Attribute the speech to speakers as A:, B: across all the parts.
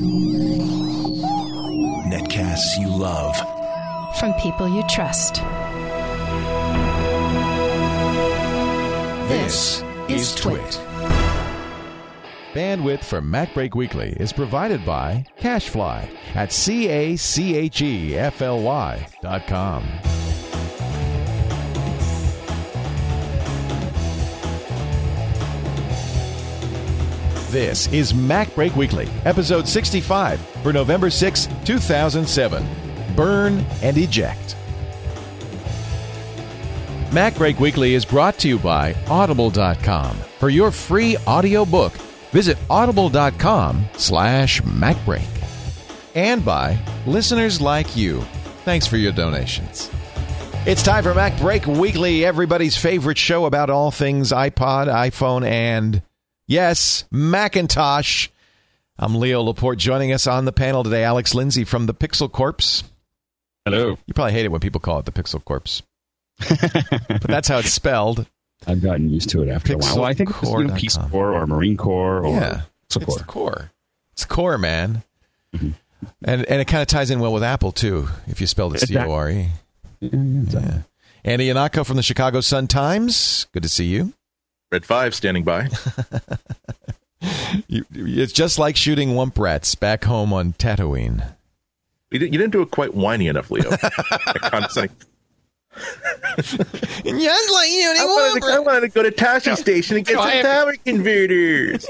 A: Netcasts you love.
B: From people you trust.
C: This is Twit. Bandwidth for MacBreak Weekly is provided by CacheFly at CACHEFLY.com. This is MacBreak Weekly, episode 65 for November 6, 2007. Burn and Eject. MacBreak Weekly is brought to you by Audible.com. For your free audiobook, visit audible.com/MacBreak. And by listeners like you. Thanks for your donations. It's time for MacBreak Weekly, everybody's favorite show about all things iPod, iPhone, and, yes, Macintosh. I'm Leo Laporte. Joining us on the panel today, Alex Lindsay from the Pixel Corps.
D: Hello.
C: You probably hate it when people call it the Pixel Corps. But that's how it's spelled.
D: I've gotten used to it after a while. Well, I think it's Peace Corps or Marine Corps or
C: Pixel Corps. It's the Corps. It's Corps, man. Mm-hmm. And it kind of ties in well with Apple, too, if you spelled it C-O-R-E.
D: Exactly.
C: Yeah. Andy Yanako from the Chicago Sun-Times. Good to see you.
E: Red 5 standing by.
C: It's just like shooting wump rats back home on Tatooine.
E: You didn't do it quite whiny enough, Leo. I wanted to go to Tashi Station and get some power converters.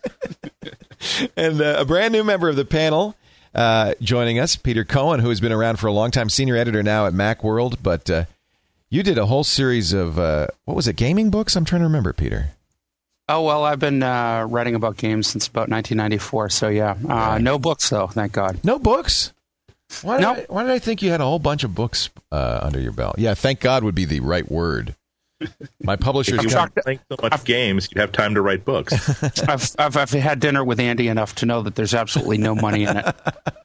C: And a brand new member of the panel joining us, Peter Cohen, who has been around for a long time, senior editor now at Macworld. But you did a whole series of, what was it, gaming books? I'm trying to remember, Peter.
F: Oh, well, I've been writing about games since about 1994. So, yeah. No books, though, thank God.
C: No books? Why did I think you had a whole bunch of books under your belt? Yeah, thank God would be the right word. My publishers...
E: If you weren't playing so much games, you'd have time to write books.
F: I've had dinner with Andy enough to know that there's absolutely no money in it.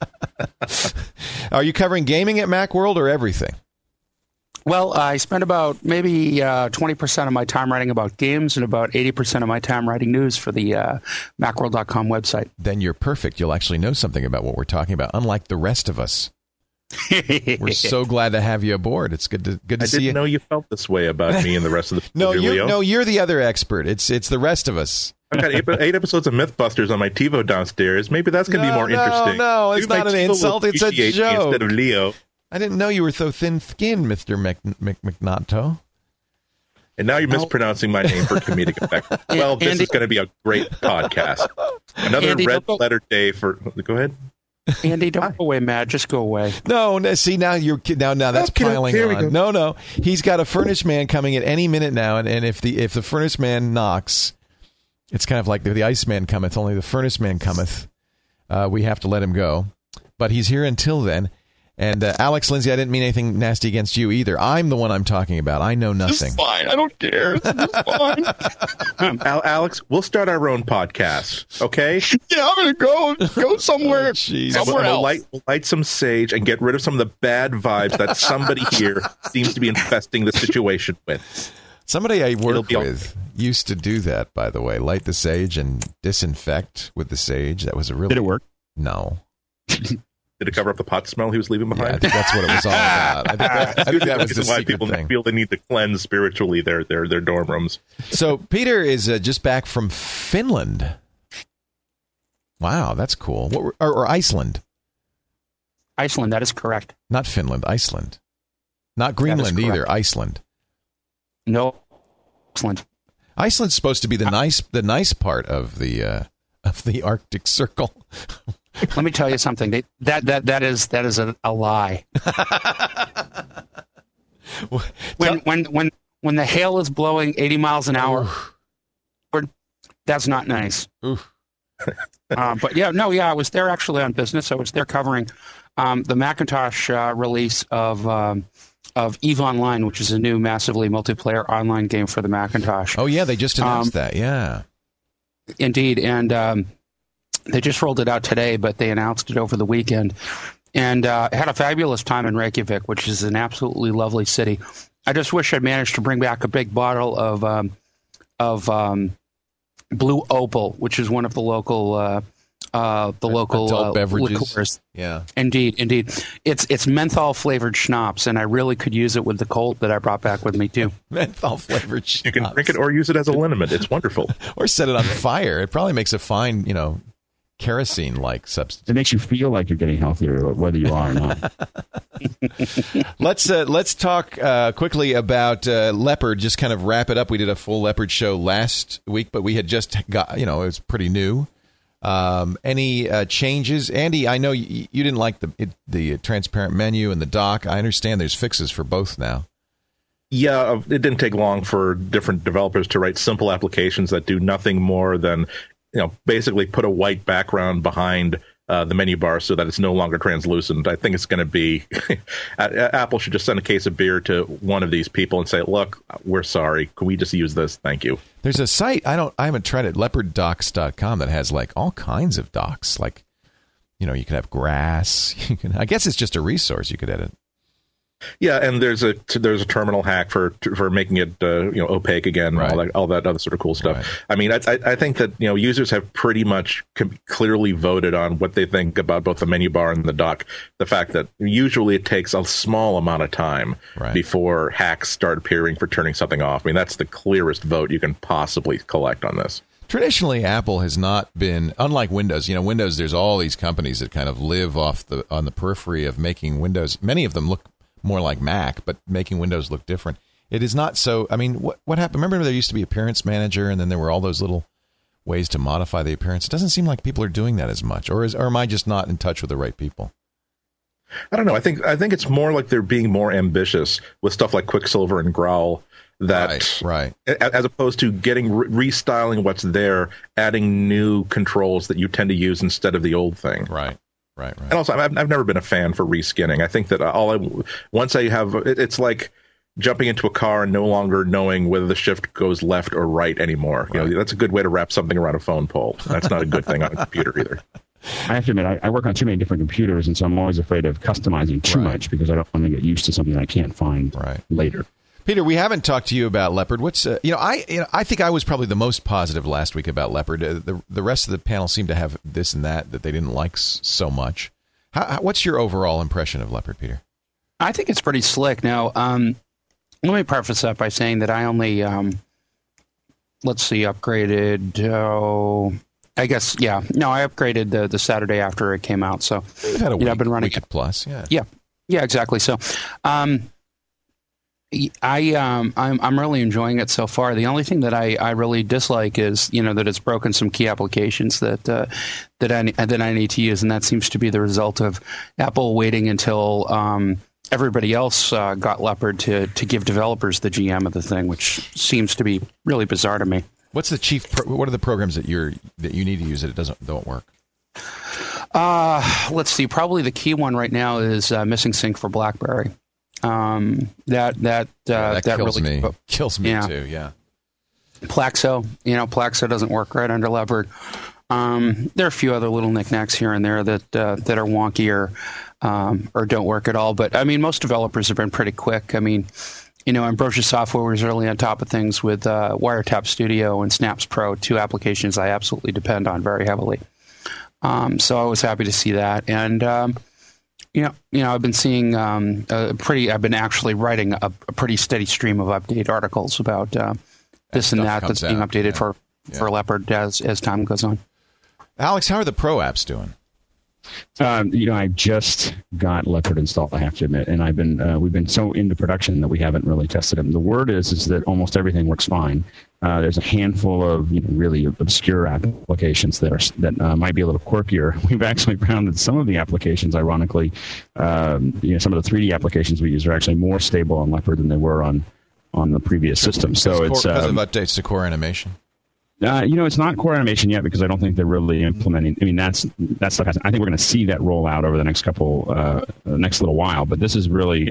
C: Are you covering gaming at Macworld or everything?
F: Well, I spend about maybe 20% of my time writing about games and about 80% of my time writing news for the Macworld.com website.
C: Then you're perfect. You'll actually know something about what we're talking about, unlike the rest of us. We're so glad to have you aboard. It's good to see you.
E: I didn't know you felt this way about me and the rest of the
C: No, you're the other expert. It's the rest of us.
E: I've got 8 episodes of Mythbusters on my TiVo downstairs. Maybe that's going to be more interesting.
C: No, it's not an insult. It's a joke.
E: Instead of Leo.
C: I didn't know you were so thin-skinned, Mr. McNaughto.
E: And now you're mispronouncing my name for comedic effect. Well, this is going to be a great podcast. Another red letter day for... Go ahead.
F: Andy, don't go away, Matt. Just go away.
C: No, see, now that's piling on. No. He's got a furnace man coming at any minute now, and if the furnace man knocks, it's kind of like the ice man cometh, only the furnace man cometh. We have to let him go. But he's here until then. And Alex Lindsay, I didn't mean anything nasty against you either. I'm the one I'm talking about. I know nothing.
D: It's fine. I don't care. It's
E: fine. Alex, we'll start our own podcast, okay?
D: Yeah, I'm going to go somewhere.
E: Somewhere else. We'll light some sage and get rid of some of the bad vibes that somebody here seems to be infesting the situation with.
C: Somebody I work with used to do that, by the way. Light the sage and disinfect with the sage. That was a really...
D: Did it work?
C: No.
E: Did it cover up the pot smell he was leaving behind?
C: Yeah, I think that's what it was all about. I think that was the
E: why
C: secret
E: people
C: thing.
E: Feel the need to cleanse spiritually their dorm rooms.
C: So Peter is just back from Finland. Wow, that's cool. Or Iceland.
F: Iceland, that is correct.
C: Not Finland, Iceland. Not Greenland either, Iceland.
F: No, Iceland.
C: Iceland's supposed to be the nice part of the Arctic Circle.
F: Let me tell you something. That is a lie. When the hail is blowing 80 miles an hour, that's not nice. But I was there actually on business. I was there covering the Macintosh release of EVE Online, which is a new massively multiplayer online game for the Macintosh.
C: Oh yeah, they just announced that. Yeah,
F: indeed, and they just rolled it out today, but they announced it over the weekend, and had a fabulous time in Reykjavik, which is an absolutely lovely city. I just wish I'd managed to bring back a big bottle of Blue Opal, which is one of the local the local
C: beverages.
F: Liqueurs.
C: Yeah,
F: indeed. It's menthol flavored schnapps, and I really could use it with the Colt that I brought back with me too.
C: Menthol flavored schnapps.
E: You can drink it or use it as a liniment. It's wonderful.
C: Or set it on fire. It probably makes a fine, kerosene-like substance.
D: It makes you feel like you're getting healthier, whether you are or not.
C: Let's talk quickly about Leopard. Just kind of wrap it up. We did a full Leopard show last week, but we had just got, it was pretty new. Any changes, Andy? I know you didn't like the transparent menu and the dock. I understand there's fixes for both now.
E: Yeah, it didn't take long for different developers to write simple applications that do nothing more than basically put a white background behind the menu bar so that it's no longer translucent. I think it's going to be Apple should just send a case of beer to one of these people and say, "Look, we're sorry. Can we just use this? Thank you."
C: There's a site I haven't tried it, leoparddocs.com, that has like all kinds of docks. Like, you could have grass. I guess it's just a resource you could edit.
E: Yeah, and there's a terminal hack for making it opaque again,
C: right.
E: all that other sort of cool stuff.
C: Right.
E: I mean, I think that users have pretty much clearly voted on what they think about both the menu bar and the dock. The fact that usually it takes a small amount of time before hacks start appearing for turning something off. I mean, that's the clearest vote you can possibly collect on this.
C: Traditionally, Apple has not been, unlike Windows. Windows, there's all these companies that kind of live on the periphery of making Windows. Many of them look more like Mac, but making Windows look different. It is not so. I mean, what happened? Remember, there used to be Appearance Manager, and then there were all those little ways to modify the appearance. It doesn't seem like people are doing that as much, or am I just not in touch with the right people?
E: I don't know. I think it's more like they're being more ambitious with stuff like Quicksilver and Growl.
C: Right.
E: As opposed to getting restyling what's there, adding new controls that you tend to use instead of the old thing.
C: Right.
E: And also, I've never been a fan for reskinning. I think that once I have, it's like jumping into a car and no longer knowing whether the shift goes left or right anymore.
C: Right.
E: That's a good way to wrap something around a phone pole. That's not a good thing on a computer either.
D: I have to admit, I work on too many different computers, and so I'm always afraid of customizing too much because I don't want to get used to something I can't find later.
C: Peter, we haven't talked to you about Leopard. What's I think I was probably the most positive last week about Leopard. The rest of the panel seemed to have this and that they didn't like so much. What's your overall impression of Leopard, Peter?
F: I think it's pretty slick. Now, let me preface that by saying that I only upgraded. I upgraded the Saturday after it came out. So
C: you've had a week,
F: I've been running
C: week plus.
F: Yeah, exactly. So. I'm really enjoying it so far. The only thing that I really dislike is that it's broken some key applications that I need to use, and that seems to be the result of Apple waiting until everybody else got Leopard to give developers the GM of the thing, which seems to be really bizarre to me.
C: What's the chief? What are the programs that you need to use that don't work?
F: Let's see. Probably the key one right now is Missing Sync for BlackBerry. That
C: kills me too. Yeah.
F: Plaxo, Plaxo doesn't work right under Leopard. There are a few other little knickknacks here and there that are wonky or don't work at all. But I mean, most developers have been pretty quick. I mean, Ambrosia Software was early on top of things with Wiretap Studio and Snaps Pro, two applications I absolutely depend on very heavily. So I was happy to see that. And I've been seeing I've been actually writing a pretty steady stream of update articles about this and that's being updated for Leopard as time goes on.
C: Alex, how are the Pro apps doing?
D: I just got Leopard installed, I have to admit, and we've been so into production that we haven't really tested them. The word is that almost everything works fine. There's a handful of really obscure applications that might be a little quirkier. We've actually found that some of the applications, ironically, some of the 3D applications we use are actually more stable on Leopard than they were on the previous system. So it's
C: because of updates to core animation.
D: It's not core animation yet because I don't think they're really implementing. I mean, that's stuff. I think we're going to see that roll out over the next next little while. But this is really,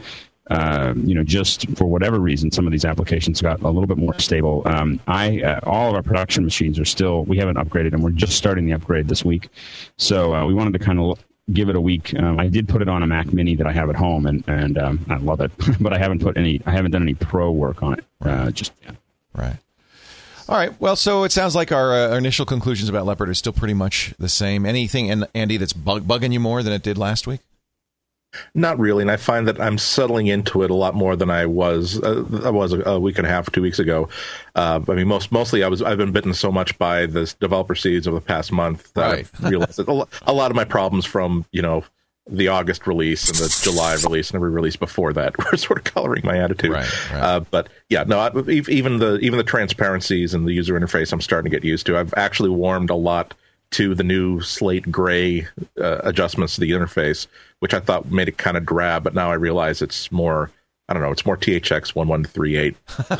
D: just for whatever reason, some of these applications got a little bit more stable. All of our production machines are still. We haven't upgraded, and we're just starting the upgrade this week. So we wanted to kind of give it a week. I did put it on a Mac Mini that I have at home, and I love it. But I haven't done any Pro work on it just yet.
C: Right. All right. Well, so it sounds like our initial conclusions about Leopard are still pretty much the same. Anything, Andy, that's bugging you more than it did last week?
E: Not really, and I find that I'm settling into it a lot more than I was a week and a half, 2 weeks ago. I mean, mostly I've been bitten so much by this developer seeds over the past month that I've realized that a lot of my problems from the August release and the July release and every release before that were sort of coloring my attitude.
C: Right.
E: But yeah, no, even the transparencies and the user interface I'm starting to get used to. I've actually warmed a lot to the new slate gray adjustments to the interface, which I thought made it kind of drab, but now I realize it's more, I don't know, it's more THX 1138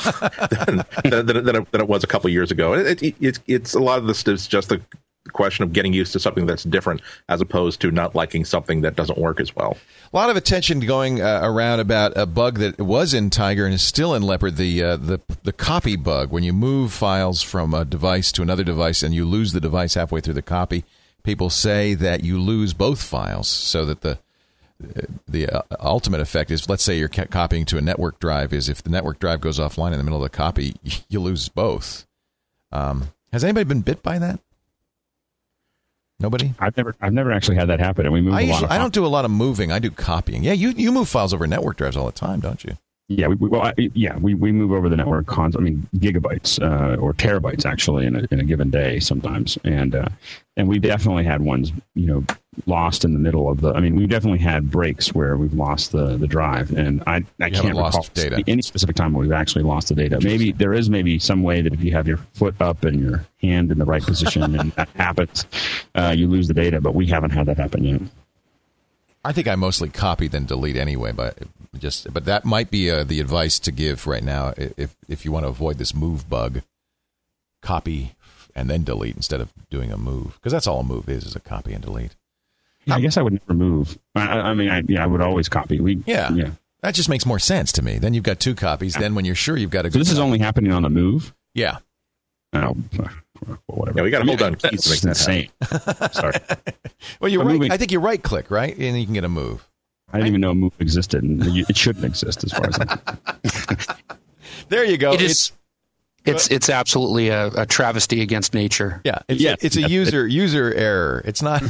E: than it was a couple years ago. It's a lot of this is just the question of getting used to something that's different as opposed to not liking something that doesn't work as well.
C: A lot of attention going around about a bug that was in Tiger and is still in Leopard, the copy bug. When you move files from a device to another device and you lose the device halfway through the copy, people say that you lose both files, so that the ultimate effect is, let's say you're copying to a network drive, is if the network drive goes offline in the middle of the copy, you lose both. Has anybody been bit by that? Nobody?
D: I've never actually had that happen, and we move a lot.
C: I don't do a lot of moving. I do copying. Yeah, you move files over network drives all the time, don't you?
D: Yeah, we move over the network gigabytes or terabytes actually in a given day sometimes, and we definitely had ones lost in the middle of the. I mean, we definitely had breaks where we've lost the drive, and I can't recall any specific time where we've actually lost the data. Maybe there is some way that if you have your foot up and your hand in the right position and that happens, you lose the data. But we haven't had that happen yet.
C: I think I mostly copy than delete anyway, but that might be the advice to give right now if you want to avoid this move bug. Copy and then delete instead of doing a move, because that's all a move is a copy and delete.
D: Yeah, I guess I would never move. I would always copy.
C: Yeah. That just makes more sense to me. Then you've got two copies. Then when you're sure you've got a good.
D: So this is only happening on the move?
C: Yeah.
D: Oh, whatever.
E: Yeah, we got to hold on keys to make that
D: insane. Sorry.
C: Well, you're right. I think you right click, right? And you can get a move.
D: I didn't even know a move existed, and it shouldn't exist as far as I'm.
C: There you go.
F: It's absolutely a travesty against nature.
C: Yeah, it's a user error. It's not.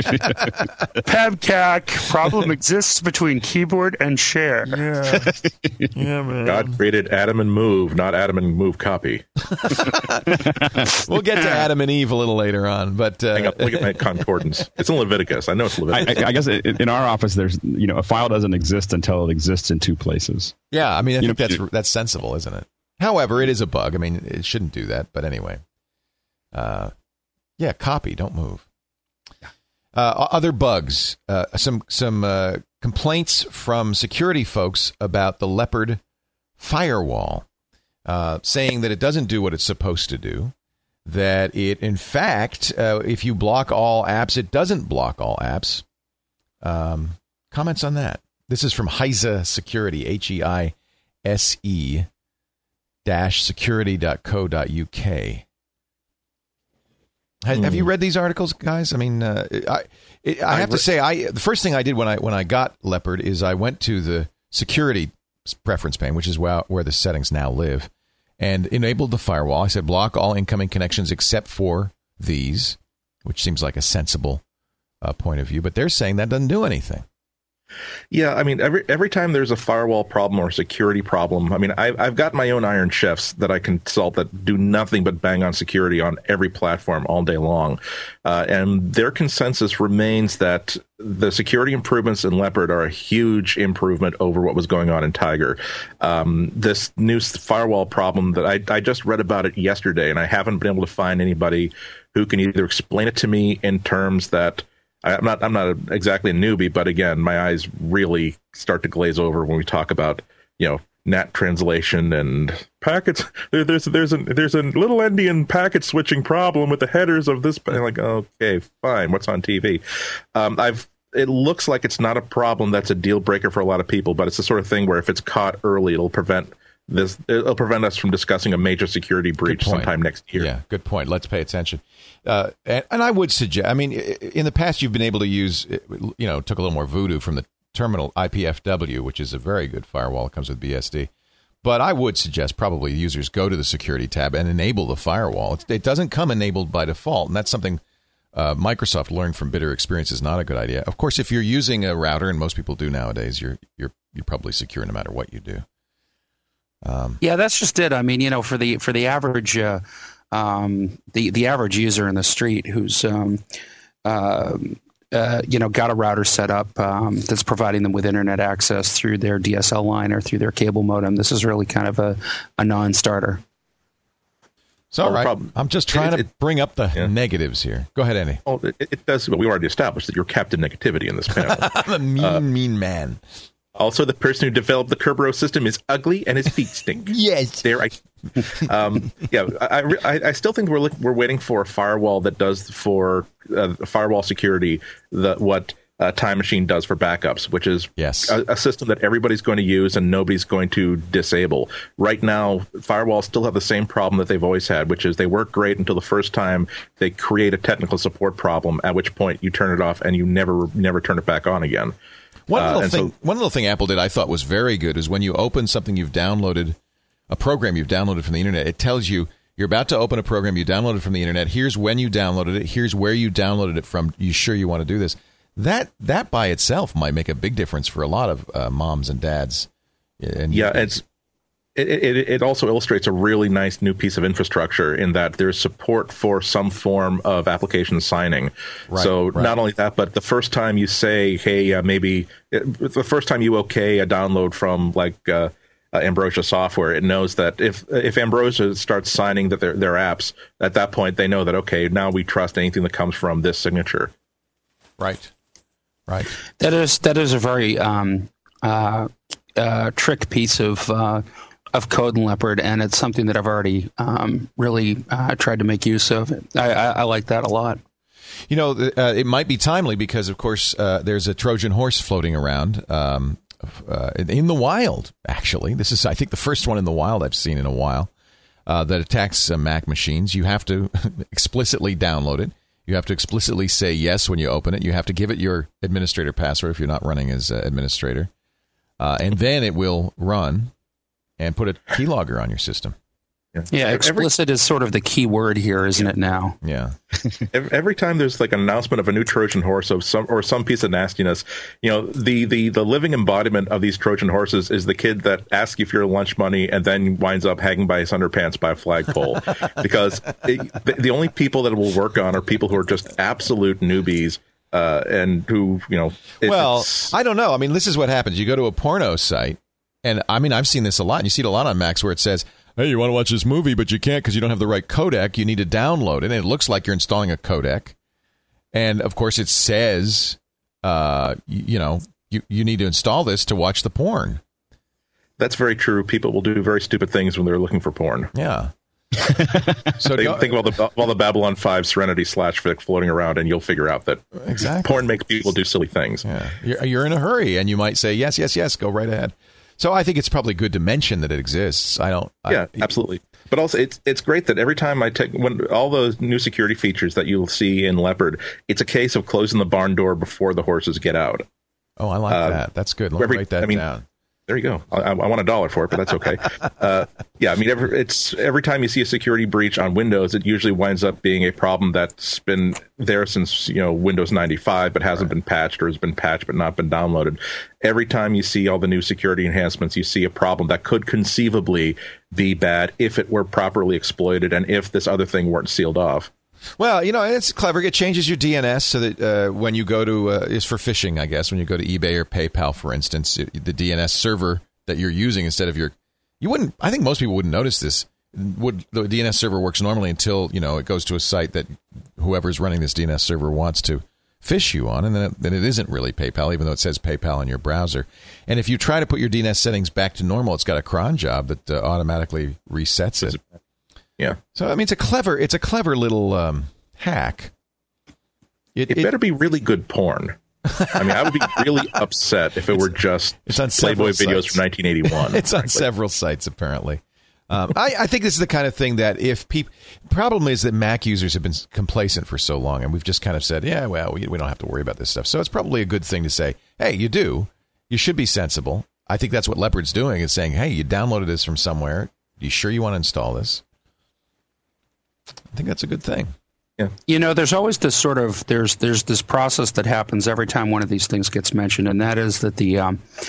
F: Pabcac problem exists between keyboard and share.
C: Yeah, man.
E: God created Adam and Move, not Adam and Move copy.
C: We'll get to Adam and Eve a little later on, but
E: hang on, look at my concordance. It's in Leviticus. I know it's Leviticus.
D: I guess in our office, there's a file doesn't exist until it exists in two places.
C: Yeah, I mean, I think that's sensible, isn't it? However, it is a bug. I mean, it shouldn't do that. But anyway, copy, don't move. Other bugs, some complaints from security folks about the Leopard firewall, saying that it doesn't do what it's supposed to do. That it, in fact, if you block all apps, it doesn't block all apps. Comments on that? This is from Heise Security, HEISE. security.co.uk. Have you read these articles, guys? I mean, I have to say, the first thing I did when I got Leopard is I went to the security preference pane, which is where the settings now live, and enabled the firewall. I said block all incoming connections except for these, which seems like a sensible point of view. But they're saying that doesn't do anything.
E: Yeah, I mean, every time there's a firewall problem or a security problem, I mean, I've got my own Iron Chefs that I consult that do nothing but bang on security on every platform all day long. And their consensus remains that the security improvements in Leopard are a huge improvement over what was going on in Tiger. This new firewall problem that I just read about it yesterday, and I haven't been able to find anybody who can either explain it to me in terms that I'm not exactly a newbie, but again, my eyes really start to glaze over when we talk about, NAT translation and packets. There's a little endian packet switching problem with the headers of this. I'm like, okay, fine. What's on TV? It looks like it's not a problem that's a deal breaker for a lot of people, but it's the sort of thing where if it's caught early, it'll prevent us from discussing a major security breach sometime next year.
C: Yeah, good point. Let's pay attention. And I would suggest, I mean, in the past, you've been able to use, took a little more voodoo from the terminal IPFW, which is a very good firewall. It comes with BSD. But I would suggest probably users go to the security tab and enable the firewall. It doesn't come enabled by default, and that's something Microsoft learned from bitter experience is not a good idea. Of course, if you're using a router, and most people do nowadays, you're probably secure no matter what you do.
F: Yeah, that's just it. I mean, for the average the average user in the street who's got a router set up that's providing them with internet access through their DSL line or through their cable modem, this is really kind of a non-starter.
C: It's all right. I'm just trying to bring up the negatives here. Go ahead, Andy.
E: Well, it does. Well, we already established that you're Captain Negativity in this panel.
C: I'm a mean man.
E: Also, the person who developed the Kerberos system is ugly and his feet stink.
C: Yes.
E: I still think we're waiting for a firewall that does for firewall security what Time Machine does for backups, which is a system that everybody's going to use and nobody's going to disable. Right now, firewalls still have the same problem that they've always had, which is they work great until the first time they create a technical support problem, at which point you turn it off and you never turn it back on again.
C: One little thing Apple did I thought was very good is when you open something you've downloaded, a program you've downloaded from the internet, it tells you you're about to open a program you downloaded from the internet. Here's when you downloaded it. Here's where you downloaded it from. You sure you want to do this? That by itself might make a big difference for a lot of moms and dads.
E: It also illustrates a really nice new piece of infrastructure in that there's support for some form of application signing. Not only that, but the first time you say, hey, the first time you okay a download from Ambrosia software, it knows that if Ambrosia starts signing that their apps, at that point they know that, okay, now we trust anything that comes from this signature.
C: Right.
F: That is a very trick piece of code in Leopard, and it's something that I've already really tried to make use of. I like that a lot.
C: It might be timely because, of course, there's a Trojan horse floating around in the wild, actually. This is, I think, the first one in the wild I've seen in a while that attacks Mac machines. You have to explicitly download it. You have to explicitly say yes when you open it. You have to give it your administrator password if you're not running as administrator. And then it will run and put a keylogger on your system.
F: Yeah, explicit is sort of the key word here, isn't it now?
C: Yeah.
E: Every time there's like an announcement of a new Trojan horse of some piece of nastiness, the living embodiment of these Trojan horses is the kid that asks you for your lunch money and then winds up hanging by his underpants by a flagpole. Because the only people that it will work on are people who are just absolute newbies. And who,
C: I don't know. I mean, this is what happens. You go to a porno site, and I mean, I've seen this a lot, and you see it a lot on Macs where it says, hey, you want to watch this movie, but you can't because you don't have the right codec. You need to download it, and it looks like you're installing a codec. And, of course, it says, you need to install this to watch the porn.
E: That's very true. People will do very stupid things when they're looking for porn.
C: Yeah.
E: So think about the Babylon 5 Serenity /fic floating around, and you'll figure out that porn makes people do silly things.
C: Yeah. You're in a hurry, and you might say, yes, go right ahead. So I think it's probably good to mention that it exists.
E: Absolutely. But also, it's great that every time when all those new security features that you'll see in Leopard, it's a case of closing the barn door before the horses get out.
C: Oh, I like that. That's good. Let me write that down.
E: There you go. I want $1 for it, but that's okay. Every time you see a security breach on Windows, it usually winds up being a problem that's been there since Windows 95, but hasn't been patched, or has been patched but not been downloaded. Every time you see all the new security enhancements, you see a problem that could conceivably be bad if it were properly exploited and if this other thing weren't sealed off.
C: Well, it's clever. It changes your DNS so that when you go to, is for phishing, I guess, when you go to eBay or PayPal, for instance, the DNS server that you're using instead of I think most people wouldn't notice this. The DNS server works normally until, it goes to a site that whoever's running this DNS server wants to phish you on, and then it isn't really PayPal, even though it says PayPal in your browser. And if you try to put your DNS settings back to normal, it's got a cron job that automatically resets it.
E: Yeah.
C: So I mean, it's a clever little hack.
E: It better be really good porn. I mean, I would be really upset if it were just Playboy videos from 1981.
C: It's on several sites, apparently. I think this is the kind of thing that problem is that Mac users have been complacent for so long, and we've just kind of said, we don't have to worry about this stuff. So it's probably a good thing to say, hey, you should be sensible. I think that's what Leopard's doing, is saying, hey, you downloaded this from somewhere. Are you sure you want to install this? I think that's a good thing.
F: Yeah. There's always this sort of there's this process that happens every time one of these things gets mentioned, and that is that the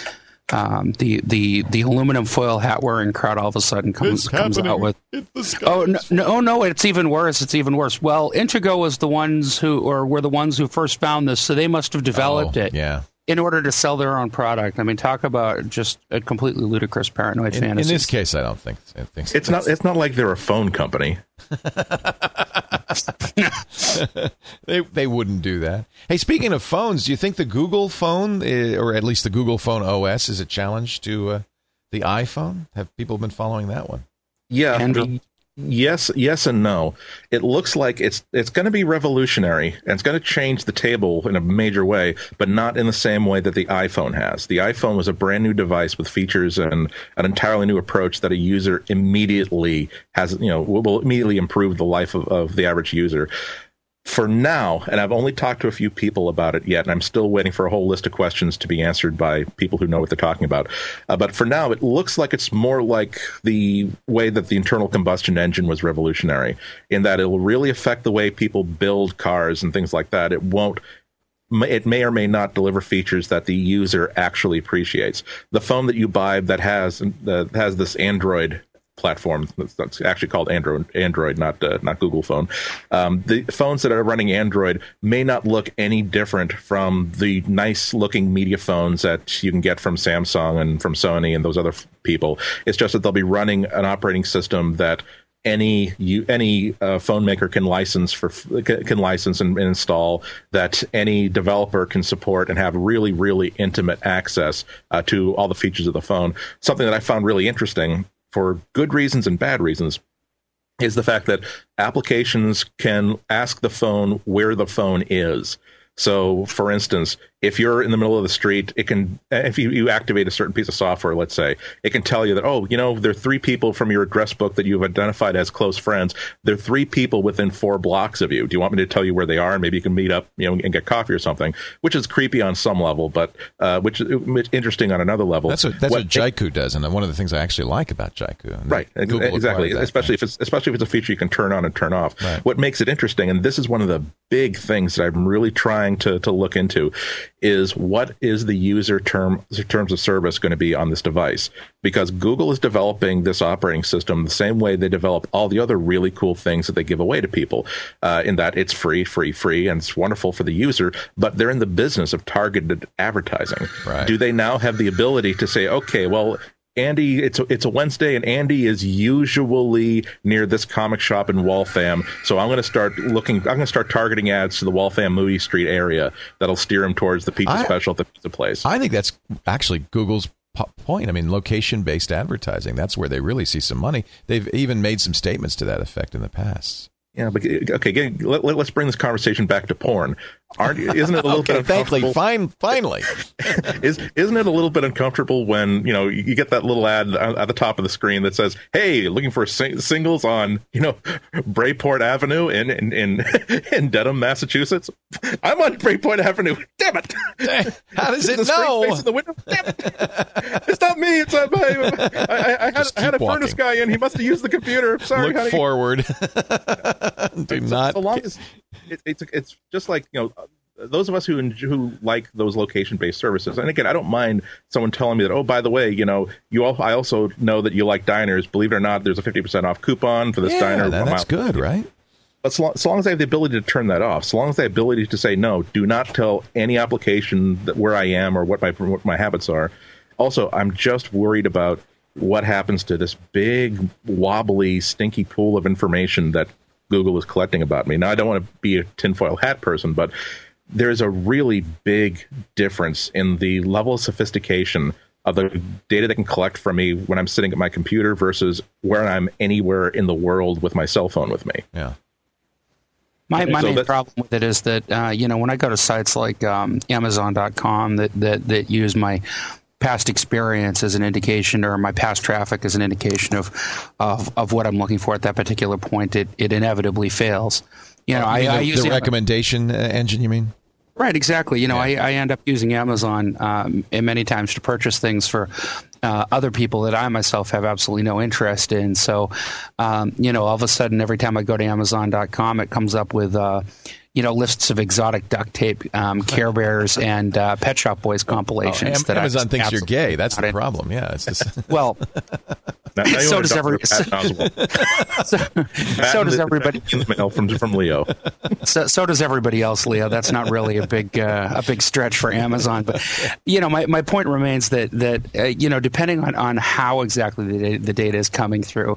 F: aluminum foil hat wearing crowd all of a sudden comes out with, no, it's even worse. Well, Intego was were the ones who first found this, so they must have developed it.
C: Yeah.
F: In order to sell their own product. I mean, talk about just a completely ludicrous paranoid fantasy.
C: In this case, I don't think so.
E: It's not like they're a phone company.
C: They wouldn't do that. Hey, speaking of phones, do you think the Google phone, or at least the Google phone OS, is a challenge to the iPhone? Have people been following that one?
E: Yeah. Yes and no. It looks like it's going to be revolutionary, and it's going to change the table in a major way, but not in the same way that the iPhone has. The iPhone was a brand new device with features and an entirely new approach that a user immediately will immediately improve the life of the average user. For now, and I've only talked to a few people about it yet, and I'm still waiting for a whole list of questions to be answered by people who know what they're talking about. But for now, it looks like it's more like the way that the internal combustion engine was revolutionary, in that it will really affect the way people build cars and things like that. It may or may not deliver features that the user actually appreciates. The phone that you buy that has this Android platform that's actually called Android, not Google phone. The phones that are running Android may not look any different from the nice looking media phones that you can get from Samsung and from Sony and those other people. It's just that they'll be running an operating system that any phone maker can license and install, that any developer can support and have really, really intimate access to all the features of the phone. Something that I found really interesting, for good reasons and bad reasons, is the fact that applications can ask the phone where the phone is. So, for instance, if you're in the middle of the street, it can, if you activate a certain piece of software, let's say, it can tell you that, there are 3 people from your address book that you've identified as close friends. There are 3 people within 4 blocks of you. Do you want me to tell you where they are? And maybe you can meet up, and get coffee or something, which is creepy on some level, but which is interesting on another level.
C: That's what Jaiku does, and one of the things I actually like about Jaiku.
E: Right, exactly. Especially if it's a feature you can turn on and turn off. Right. What makes it interesting, and this is one of the big things that I'm really trying to look into, is what is the user terms of service going to be on this device? Because Google is developing this operating system the same way they develop all the other really cool things that they give away to people, in that it's free, and it's wonderful for the user, but they're in the business of targeted advertising.
C: Right.
E: Do they now have the ability to say, okay, well, Andy, it's a Wednesday, and Andy is usually near this comic shop in Waltham, so I'm going to start targeting ads to the Waltham Moody Street area that'll steer him towards the pizza special at the pizza place.
C: I think that's actually Google's point. I mean, location-based advertising, that's where they really see some money. They've even made some statements to that effect in the past.
E: Yeah, but okay, let's bring this conversation back to porn. Isn't it a little bit uncomfortable?
C: Finally.
E: Isn't it a little bit uncomfortable when you get that little ad at the top of the screen that says, "Hey, looking for singles on Brayport Avenue in Dedham, Massachusetts"? I'm on Brayport Avenue. Damn it!
C: How does it know?
E: Face in the window. Damn it! It's not me. It's I had a furnace guy in. He must have used the computer. Sorry,
C: Look
E: honey.
C: Forward. Do not.
E: So long as it's just like those of us who like those location-based services. And again, I don't mind someone telling me that, oh, by the way, I also know that you like diners. Believe it or not, there's a 50% off coupon for this diner.
C: That's good, right?
E: But so long as I have the ability to turn that off, so long as I have the ability to say, no, do not tell any application where I am or what my habits are. Also, I'm just worried about what happens to this big, wobbly, stinky pool of information that Google is collecting about me. Now, I don't want to be a tinfoil hat person, but there's a really big difference in the level of sophistication of the data they can collect from me when I'm sitting at my computer versus where I'm anywhere in the world with my cell phone with me.
C: Yeah.
F: My main problem with it is that, when I go to sites like Amazon.com that use my past experience as an indication, or my past traffic as an indication of what I'm looking for at that particular point, it inevitably fails. I use
C: the recommendation engine, you mean?
F: Right, exactly. I end up using Amazon many times to purchase things for other people that I myself have absolutely no interest in. So, all of a sudden, every time I go to Amazon.com, it comes up with lists of exotic duct tape, Care Bears, and Pet Shop Boys complications.
C: That Amazon thinks you're gay. That's the problem. Yeah, it's just
F: well. So does everybody. So does everybody.
E: Mail from Leo.
F: So does everybody else, Leo. That's not really a big stretch for Amazon. But my point remains that depending on how exactly the data is coming through,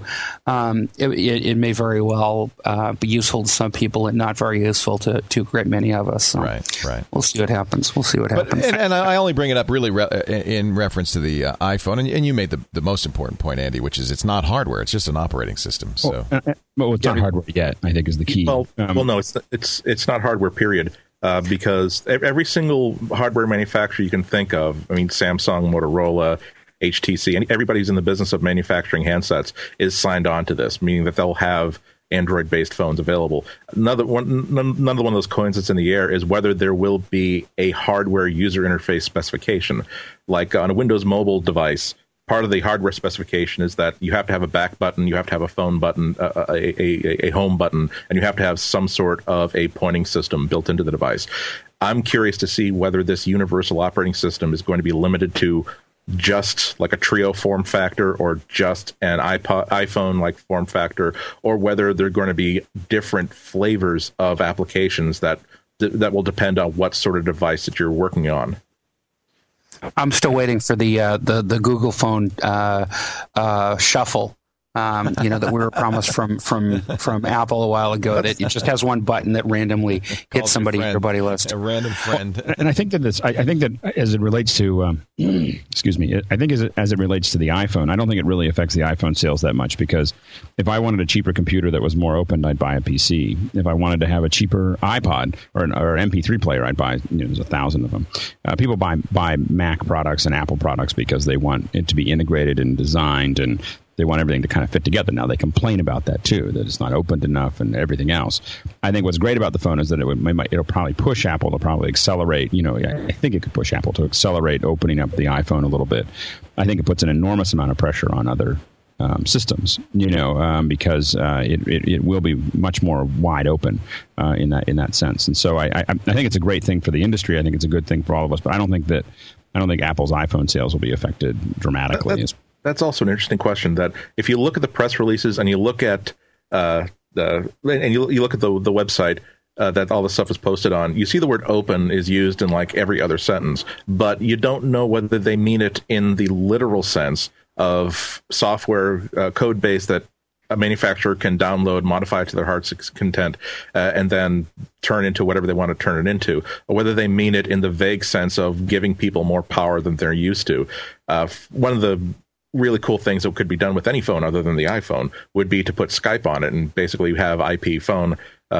F: it may very well be useful to some people and not very useful to a great many of us. So
C: right.
F: We'll see what happens.
C: And I only bring it up really in reference to the iPhone, and you made the most important point, Andy, which is it's not hardware; it's just an operating system. So,
D: well, it's not hardware yet. I think is the key.
E: Well, no, it's not hardware. Period. Because every single hardware manufacturer you can think of, Samsung, Motorola, HTC, and everybody who's in the business of manufacturing handsets is signed on to this, meaning that they'll have Android-based phones available. Another one of those coins that's in the air is whether there will be a hardware user interface specification. Like on a Windows mobile device, part of the hardware specification is that you have to have a back button, you have to have a phone button, a home button, and you have to have some sort of a pointing system built into the device. I'm curious to see whether this universal operating system is going to be limited to just like a Trio form factor or just an iPhone like form factor, or whether there are going to be different flavors of applications that will depend on what sort of device that you're working on.
F: I'm still waiting for the Google phone shuffle. That we were promised from Apple a while ago, that it just has one button that randomly hits somebody in your buddy list.
C: A random friend.
D: Well, and I think that as it relates to, excuse me, as it relates to the iPhone, I don't think it really affects the iPhone sales that much, because if I wanted a cheaper computer that was more open, I'd buy a PC. If I wanted to have a cheaper iPod or an MP3 player, I'd buy, there's 1,000 of them. People buy Mac products and Apple products because they want it to be integrated and designed, and they want everything to kind of fit together. Now, they complain about that, too, that it's not opened enough and everything else. I think what's great about the phone is that it'll probably push Apple to probably accelerate. I think it could push Apple to accelerate opening up the iPhone a little bit. I think it puts an enormous amount of pressure on other systems, because it will be much more wide open in that sense. And so I think it's a great thing for the industry. I think it's a good thing for all of us. But I don't think Apple's iPhone sales will be affected dramatically.
E: That's also an interesting question. That if you look at the press releases and you look at you look at the website that all the stuff is posted on, you see the word "open" is used in like every other sentence, but you don't know whether they mean it in the literal sense of software code base that a manufacturer can download, modify to their heart's content, and then turn into whatever they want to turn it into, or whether they mean it in the vague sense of giving people more power than they're used to. One of the really cool things that could be done with any phone other than the iPhone would be to put Skype on it, and basically you have IP phone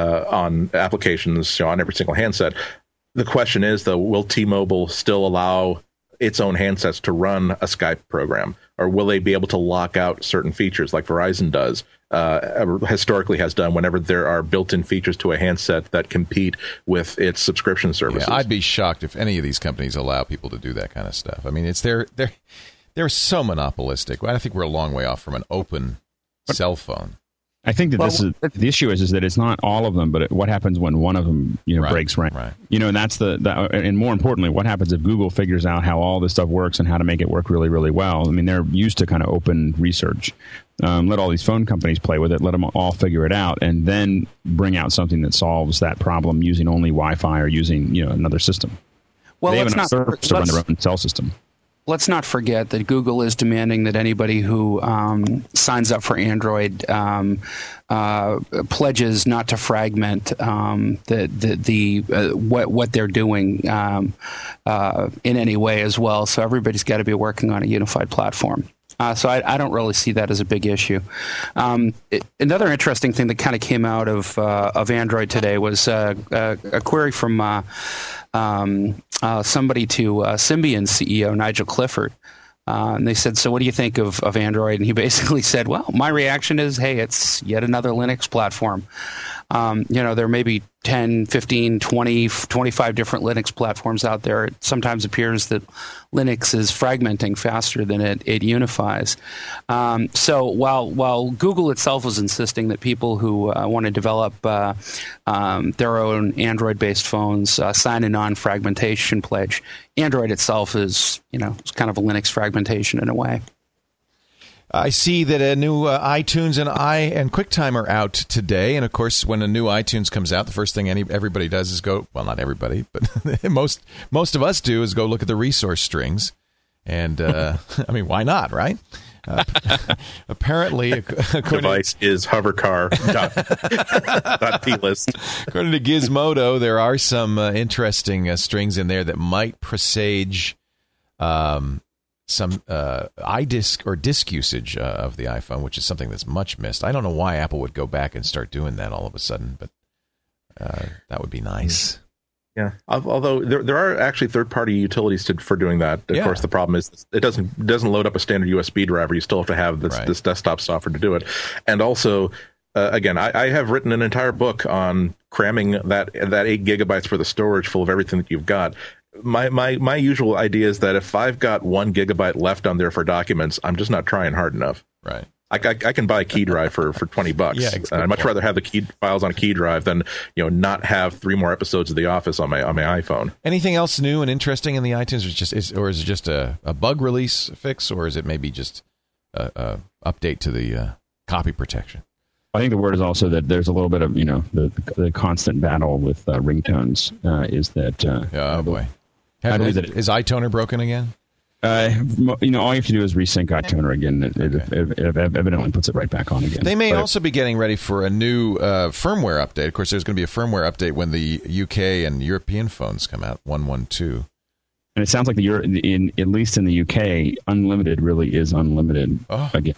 E: on applications on every single handset. The question is, though, will T-Mobile still allow its own handsets to run a Skype program, or will they be able to lock out certain features like Verizon does, historically has done whenever there are built-in features to a handset that compete with its subscription services?
C: Yeah, I'd be shocked if any of these companies allow people to do that kind of stuff. It's they're so monopolistic. I think we're a long way off from an open cell phone.
D: I think that the issue is that it's not all of them, but what happens when one of them breaks rank? Right. And that's and more importantly, what happens if Google figures out how all this stuff works and how to make it work really, really well? They're used to kind of open research. Let all these phone companies play with it. Let them all figure it out, and then bring out something that solves that problem using only Wi-Fi or using another system.
F: Well,
D: they have enough servers to run their own cell system.
F: Let's not forget that Google is demanding that anybody who signs up for Android pledges not to fragment what they're doing in any way as well. So everybody's got to be working on a unified platform. So I don't really see that as a big issue. Another interesting thing that kind of came out of Android today was a query from somebody to Symbian's CEO, Nigel Clifford. And they said, so what do you think of Android? And he basically said, well, my reaction is, hey, it's yet another Linux platform. There may be 10, 15, 20, 25 different Linux platforms out there. It sometimes appears that Linux is fragmenting faster than it unifies. So while Google itself is insisting that people who want to develop their own Android-based phones sign a non-fragmentation pledge, Android itself is, it's kind of a Linux fragmentation in a way.
C: I see that a new iTunes and QuickTime are out today. And, of course, when a new iTunes comes out, the first thing everybody does is go, well, not everybody, but most of us do, is go look at the resource strings. And, why not, right? Apparently,
E: device is hovercar.plist.
C: According to Gizmodo, there are some interesting strings in there that might presage some iDisk or disk usage of the iPhone, which is something that's much missed. I don't know why Apple would go back and start doing that all of a sudden, but that would be nice.
E: Yeah, although there are actually third-party utilities for doing that. Of course, the problem is it doesn't load up a standard USB driver. You still have to have this desktop software to do it. And also, again, I have written an entire book on cramming that 8 gigabytes for the storage full of everything that you've got. My usual idea is that if I've got 1 gigabyte left on there for documents, I'm just not trying hard enough.
C: Right.
E: I can buy a key drive for $20.
C: Yeah,
E: I'd much rather have the key files on a key drive than not have 3 more episodes of The Office on my iPhone.
C: Anything else new and interesting in the iTunes, or is it just a bug release fix, or is it maybe just a update to the copy protection?
D: I think the word is also that there's a little bit of the constant battle with ringtones. Is that
C: oh boy. Is iToner broken again?
D: All you have to do is resync iToner again. It evidently puts it right back on again.
C: They may also be getting ready for a new firmware update. Of course, there's going to be a firmware update when the UK and European phones come out, 1.12.
D: And it sounds like at least in the UK, unlimited really is unlimited again.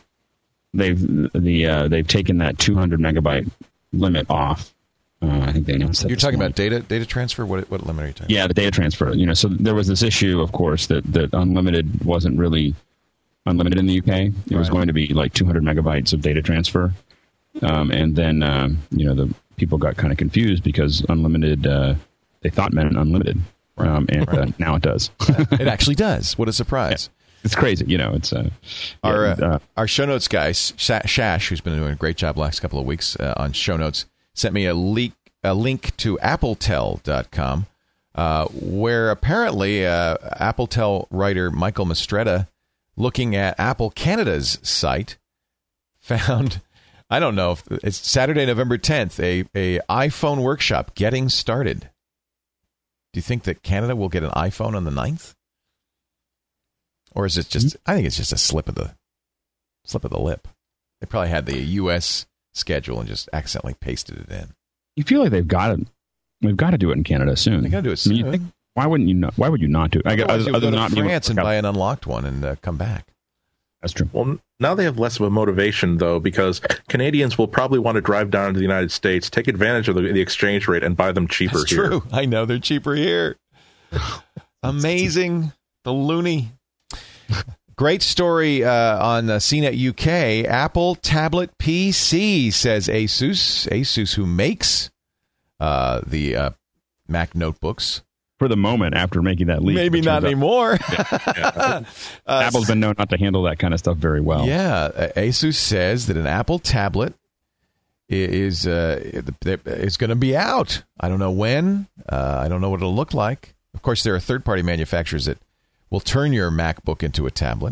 D: They've taken that 200 megabyte limit off. I think they announced that.
C: You're talking about data transfer? What limit are you talking about?
D: Yeah, the data transfer. So there was this issue, of course, that unlimited wasn't really unlimited in the UK. It was going to be like 200 megabytes of data transfer. And then, the people got kind of confused because unlimited, they thought meant unlimited. Now it does.
C: It actually does. What a surprise.
D: Yeah. It's crazy, It's
C: our show notes guy, Shash, who's been doing a great job last couple of weeks on show notes, sent me a link to appletel.com, where apparently Appletel writer Michael Mistretta, looking at Apple Canada's site, found, I don't know, if it's Saturday, November 10th, a iPhone workshop getting started. Do you think that Canada will get an iPhone on the 9th? Or is it just? I think it's just a slip of the lip. They probably had the U.S. schedule and just accidentally pasted it in.
D: You feel like we've got to do it in Canada soon.
C: They got to do it soon.
D: Why wouldn't you not? Why would you not do it?
C: Other than not France and buy an unlocked one and come back.
D: That's true.
E: Well, now they have less of a motivation though, because Canadians will probably want to drive down to the United States, take advantage of the exchange rate, and buy them cheaper
C: That's
E: here.
C: True. I know they're cheaper here. Amazing. The loony. Great story on CNET UK. Apple tablet PC, says Asus. Asus, who makes the Mac notebooks.
D: For the moment, after making that leak.
C: Maybe not anymore.
D: Apple's been known not to handle that kind of stuff very well.
C: Yeah. Asus says that an Apple tablet is going to be out. I don't know when. I don't know what it'll look like. Of course, there are third-party manufacturers that will turn your MacBook into a tablet.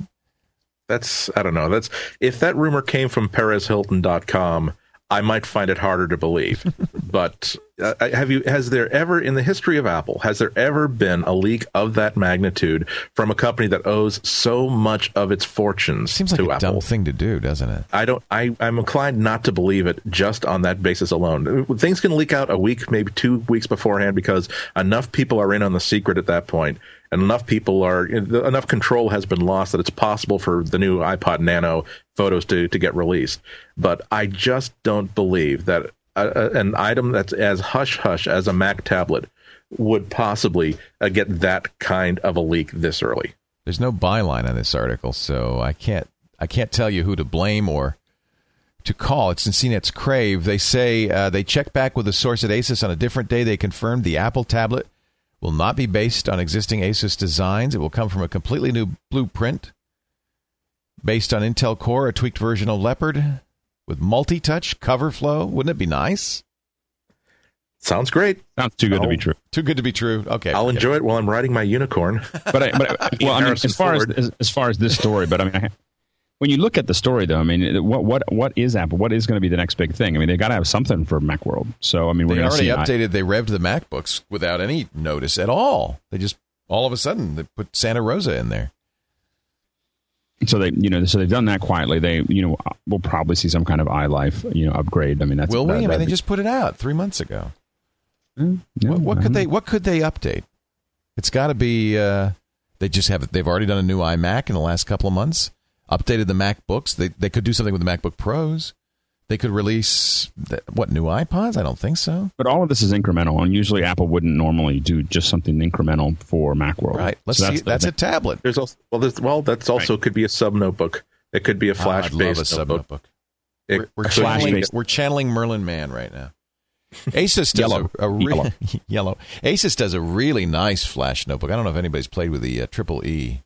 E: I don't know. If that rumor came from PerezHilton.com, I might find it harder to believe. But has there ever, in the history of Apple, has there ever been a leak of that magnitude from a company that owes so much of its fortunes to Apple?
C: Seems like a dumb thing to do, doesn't it?
E: I'm inclined not to believe it just on that basis alone. Things can leak out a week, maybe 2 weeks beforehand, because enough people are in on the secret at that point, and enough control has been lost that it's possible for the new iPod Nano photos to get released. But I just don't believe that an item that's as hush-hush as a Mac tablet would possibly get that kind of a leak this early.
C: There's no byline on this article, so I can't tell you who to blame or to call. It's in CNET's Crave. They say they checked back with the source at Asus on a different day. They confirmed the Apple tablet will not be based on existing Asus designs. It will come from a completely new blueprint based on Intel Core, a tweaked version of Leopard with multi-touch cover flow. Wouldn't it be nice?
E: Sounds great.
D: Sounds too good to be true.
C: Too good to be true. Okay,
E: I'll enjoy it while I'm riding my unicorn.
D: But as far as this story, but I mean, when you look at the story, though, I mean, what is Apple? What is going to be the next big thing? I mean, they got to have something for Macworld. So I mean, we're going to see.
C: They already updated. They revved the MacBooks without any notice at all. They just all of a sudden they put Santa Rosa in there.
D: So they've done that quietly. We'll probably see some kind of iLife, upgrade. I mean, that's
C: will we? I mean, they just put it out 3 months ago. What could they update? It's got to be. They've already done a new iMac in the last couple of months. Updated the MacBooks. They could do something with the MacBook Pros. They could release new iPods? I don't think so.
D: But all of this is incremental, and usually Apple wouldn't normally do just something incremental for Macworld.
C: Right. Let's see. That's a tablet.
E: There's also that's also could be a sub notebook. It could be a flash-based notebook.
C: We're channeling Merlin Mann right now. Asus does yellow. Asus does a really nice flash notebook. I don't know if anybody's played with the Triple E.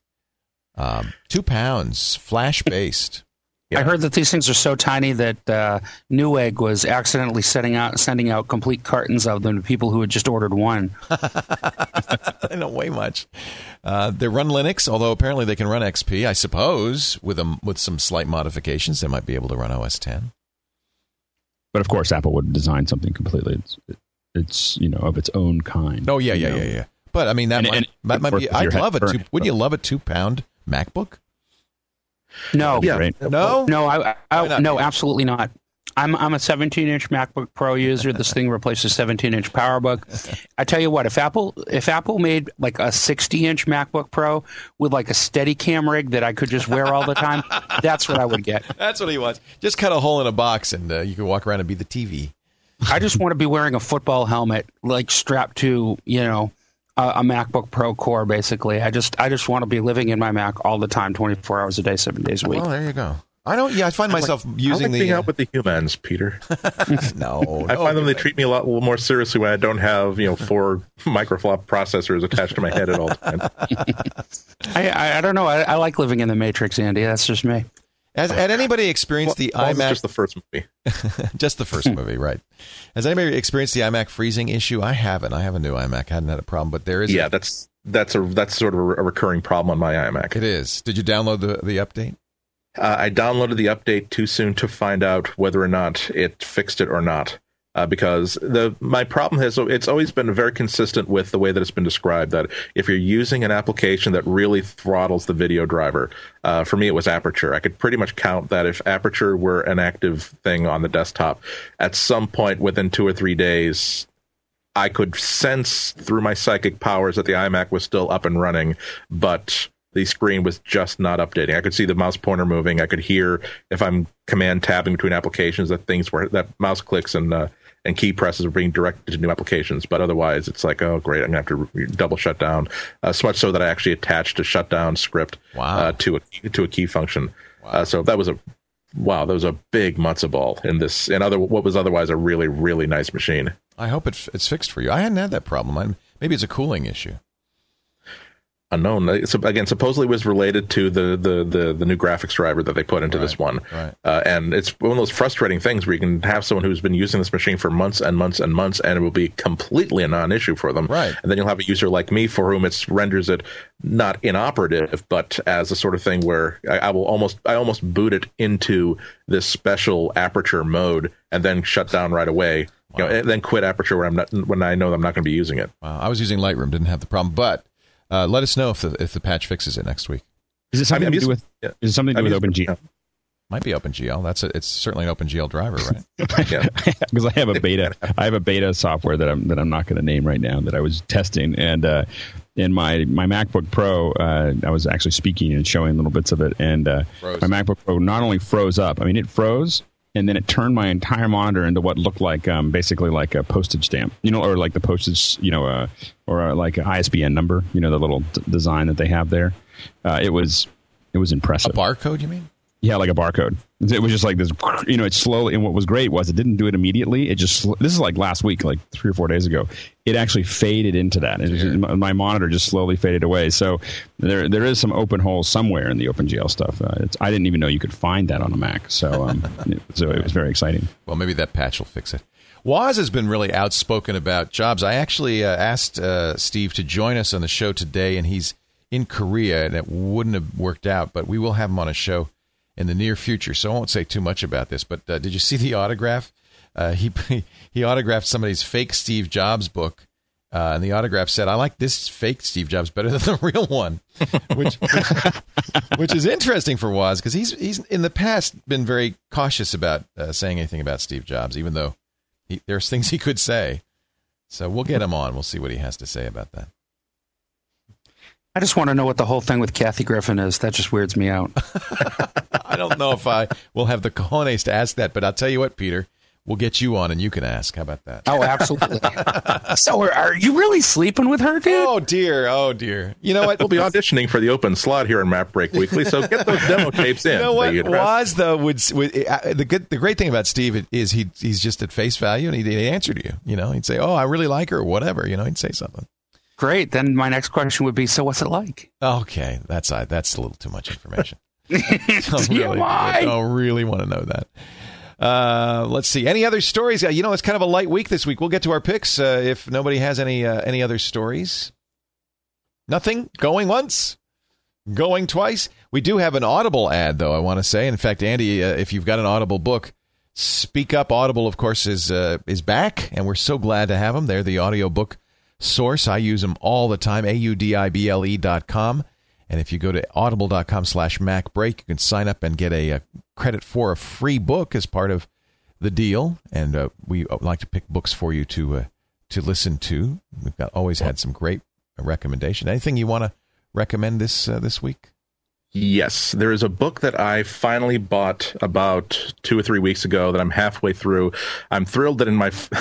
C: 2 pounds, flash based.
F: Yeah. I heard that these things are so tiny that Newegg was accidentally sending out complete cartons of them to people who had just ordered one.
C: They don't weigh much. They run Linux, although apparently they can run XP. I suppose with some slight modifications, they might be able to run OS X.
D: But of course, Apple would design something completely. It's of its own kind.
C: Oh yeah. But I mean that might be. I'd love it. Would you love a 2 pound MacBook?
F: No,
D: right?
F: no, no, absolutely not. I'm a 17-inch MacBook Pro user. This thing replaces 17-inch PowerBook. I tell you what, if Apple made like a 60-inch MacBook Pro with like a Steadicam rig that I could just wear all the time, that's what I would get.
C: That's what he wants. Just cut a hole in a box and you can walk around and be the TV.
F: I just want to be wearing a football helmet, like strapped to a MacBook Pro core. Basically, I just want to be living in my Mac all the time, 24 hours a day, 7 days a week.
C: Well, there you go. I find myself using
E: being out with the humans, Peter.
C: No,
E: I find them. They treat me a little more seriously when I don't have 4 microflop processors attached to my head at all times.
F: I don't know. I like living in the Matrix, Andy. That's just me.
C: Had anybody experienced the iMac?
E: Just the first movie.
C: Just the first movie, right? Has anybody experienced the iMac freezing issue? I haven't. I have a new iMac. Hadn't had a problem, but there is.
E: Yeah, that's sort of a recurring problem on my iMac.
C: It is. Did you download the update?
E: I downloaded the update too soon to find out whether or not it fixed it or not. Because my problem it's always been very consistent with the way that it's been described, that if you're using an application that really throttles the video driver, for me it was Aperture. I could pretty much count that if Aperture were an active thing on the desktop, at some point within 2 or 3 days, I could sense through my psychic powers that the iMac was still up and running, but the screen was just not updating. I could see the mouse pointer moving. I could hear if I'm command tabbing between applications that mouse clicks and key presses are being directed to new applications. But otherwise, it's like, oh great, I'm gonna have to double shut down. So much so that I actually attached a shutdown script to a key function.
C: Wow.
E: So that was a big matzo ball in this what was otherwise a really, really nice machine.
C: I hope it's fixed for you. I hadn't had that problem. Maybe it's a cooling issue.
E: Unknown. So again, supposedly was related to the new graphics driver that they put into this one.
C: Right.
E: And it's one of those frustrating things where you can have someone who's been using this machine for months and months and months, and it will be completely a non-issue for them.
C: Right.
E: And then you'll have a user like me for whom it renders it not inoperative, but as a sort of thing where I almost boot it into this special Aperture mode and then shut down right away. Wow. And then quit Aperture when I know I'm not going to be using it.
C: Wow. I was using Lightroom, didn't have the problem, but. Let us know if the patch fixes it next week.
D: Is it something to do with OpenGL?
C: Might be OpenGL. It's certainly an OpenGL driver, right?
E: Yeah.
D: Because I have a beta. I have a beta software that I'm not going to name right now that I was testing, and in my MacBook Pro, I was actually speaking and showing little bits of it, and my MacBook Pro not only froze up. I mean, it froze. And then it turned my entire monitor into what looked like basically like a postage stamp, or like the postage, or like an ISBN number, the little design that they have there. It was impressive.
C: A barcode, you mean?
D: Yeah, like a barcode. It was just like this, it slowly, and what was great was it didn't do it immediately. It just, this is like last week, like 3 or 4 days ago, it actually faded into that. My monitor just slowly faded away. So there is some open holes somewhere in the OpenGL stuff. I didn't even know you could find that on a Mac. So, so it was very exciting.
C: Well, maybe that patch will fix it. Woz has been really outspoken about jobs. I actually asked Steve to join us on the show today, and he's in Korea, and it wouldn't have worked out, but we will have him on a show in the near future, so I won't say too much about this. But did you see the autograph? He autographed somebody's fake Steve Jobs book, and the autograph said, "I like this fake Steve Jobs better than the real one," which is interesting for Woz, because he's in the past been very cautious about saying anything about Steve Jobs, even though there's things he could say. So we'll get him on. We'll see what he has to say about that.
F: I just want to know what the whole thing with Kathy Griffin is. That just weirds me out.
C: I don't know if I will have the cojones to ask that, but I'll tell you what, Peter, we'll get you on and you can ask. How about that?
F: Oh, absolutely. So are you really sleeping with her, dude?
C: Oh, dear. You know what?
E: We'll be auditioning for the open slot here in Map Break Weekly, so get those demo tapes in.
C: You know what? Woz, though, the great thing about Steve is he's just at face value, and he'd answer to you. He'd say, "Oh, I really like her," or whatever. He'd say something.
F: Great. Then my next question would be, so what's it like?
C: Okay, that's a little too much information. Don't really want to know that. Let's see. Any other stories? It's kind of a light week this week. We'll get to our picks if nobody has any other stories. Nothing? Going once? Going twice? We do have an Audible ad, though, I want to say. In fact, Andy, if you've got an Audible book, Speak Up Audible, of course, is back, and we're so glad to have them. They're the audiobook source. I use them all the time, audible.com. And if you go to audible.com/MacBreak, you can sign up and get a credit for a free book as part of the deal. And we like to pick books for you to listen to. We've always had some great recommendations. Anything you want to recommend this week?
E: Yes, there is a book that I finally bought about 2 or 3 weeks ago that I'm halfway through. I'm thrilled that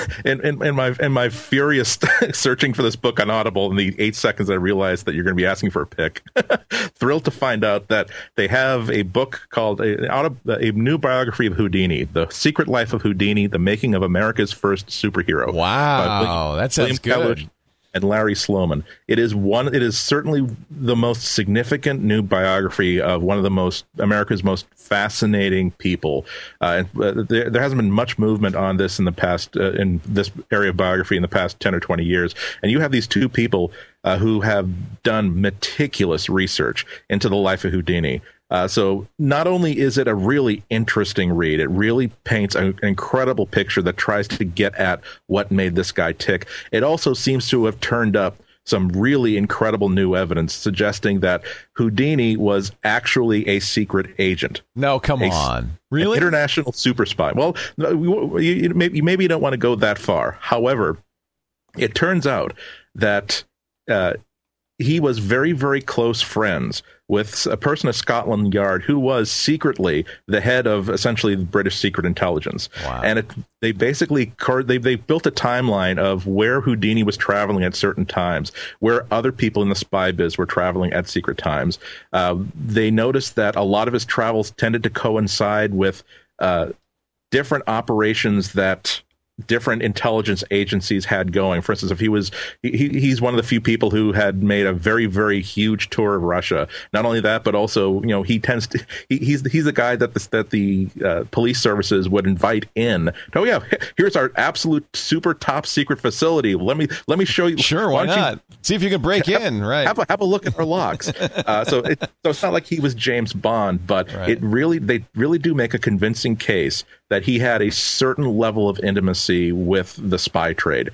E: in my furious searching for this book on Audible in the 8 seconds I realized that you're going to be asking for a pick. Thrilled to find out that they have a book called a new biography of Houdini, The Secret Life of Houdini, The Making of America's First Superhero.
C: Wow, that sounds good.
E: And Larry Sloman. It is certainly the most significant new biography of one of America's most fascinating people. There hasn't been much movement on this in the past, in this area of biography in the past 10 or 20 years. And you have these two people who have done meticulous research into the life of Houdini. So not only is it a really interesting read, it really paints an incredible picture that tries to get at what made this guy tick. It also seems to have turned up some really incredible new evidence suggesting that Houdini was actually a secret agent.
C: No, come on. Really?
E: An international super spy. Well, maybe you don't want to go that far. However, it turns out that he was very, very close friends with a person at Scotland Yard who was secretly the head of essentially the British secret intelligence.
C: Wow.
E: And they basically they built a timeline of where Houdini was traveling at certain times, where other people in the spy biz were traveling at secret times. They noticed that a lot of his travels tended to coincide with different operations that different intelligence agencies had going. For instance, if he's one of the few people who had made a very, very huge tour of Russia. Not only that, but also, he's the guy that the police services would invite in. Oh yeah, here's our absolute super top secret facility. Let me show you.
C: Sure, why not? See if you can break in. Right.
E: Have a look at our locks. So it's not like he was James Bond, but right. They really do make a convincing case that he had a certain level of intimacy with the spy trade.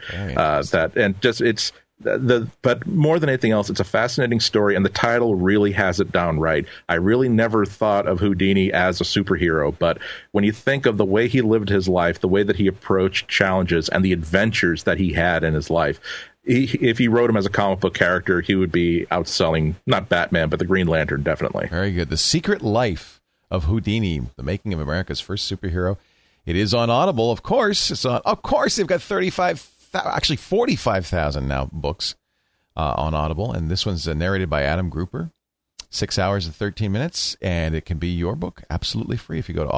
E: But more than anything else, it's a fascinating story, and the title really has it down right. I really never thought of Houdini as a superhero, but when you think of the way he lived his life, the way that he approached challenges, and the adventures that he had in his life, if he wrote him as a comic book character, he would be outselling not Batman, but the Green Lantern, definitely.
C: Very good. The Secret Life of Houdini, The Making of America's First Superhero. It is on Audible, of course. Of course, they've got 45,000 now books on Audible, and this one's narrated by Adam Grouper. 6 hours and 13 minutes, and it can be your book absolutely free if you go to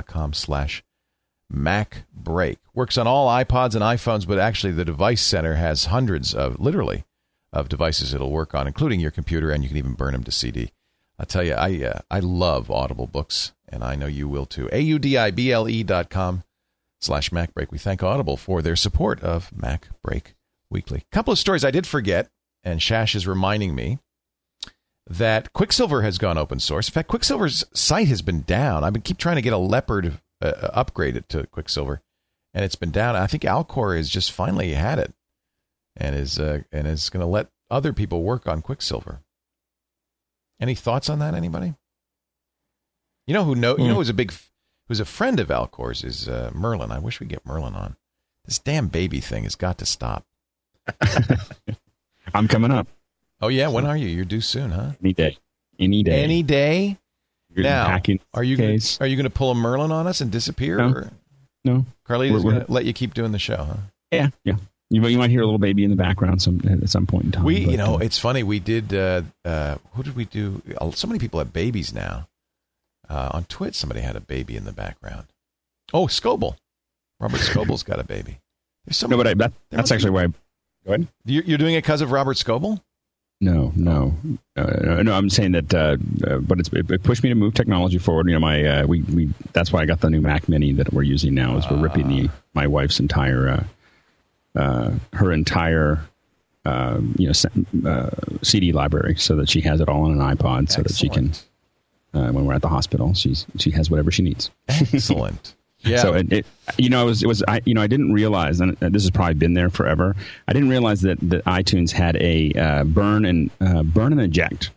C: audible.com/MacBreak. Works on all iPods and iPhones, but actually the Device Center has hundreds of devices it'll work on, including your computer, and you can even burn them to CD. I'll tell you, I love Audible books, and I know you will too. audible.com/MacBreak. We thank Audible for their support of MacBreak Weekly. A couple of stories I did forget, and Shash is reminding me that Quicksilver has gone open source. In fact, Quicksilver's site has been down. I've been keep trying to get a Leopard upgraded to Quicksilver, and it's been down. I think Alcor has just finally had it, and is going to let other people work on Quicksilver. Any thoughts on that? Anybody? You know who's a friend of Alcor's is Merlin. I wish we'd get Merlin on. This damn baby thing has got to stop.
D: I'm coming up.
C: Oh, yeah? When are you? You're due soon, huh?
D: Any day.
C: Any day? Now, are you going to pull a Merlin on us and disappear?
D: No.
C: Carlita's going to let you keep doing the show, huh?
D: Yeah. You might hear a little baby in the background at some point in time.
C: It's funny. We did, who did we do? So many people have babies now. On Twitch, somebody had a baby in the background. Oh, Scoble. Robert Scoble's got a baby. That's
D: actually why. Go ahead.
C: You're doing it because of Robert Scoble?
D: No. I'm saying that, but it pushed me to move technology forward. That's why I got the new Mac Mini that we're using now. Is we're ripping my wife's entire, CD library so that she has it all on an iPod, so that she can, when we're at the hospital, she has whatever she needs.
C: Excellent. Yeah.
D: So I didn't realize, and this has probably been there forever. I didn't realize that iTunes had a burn and eject.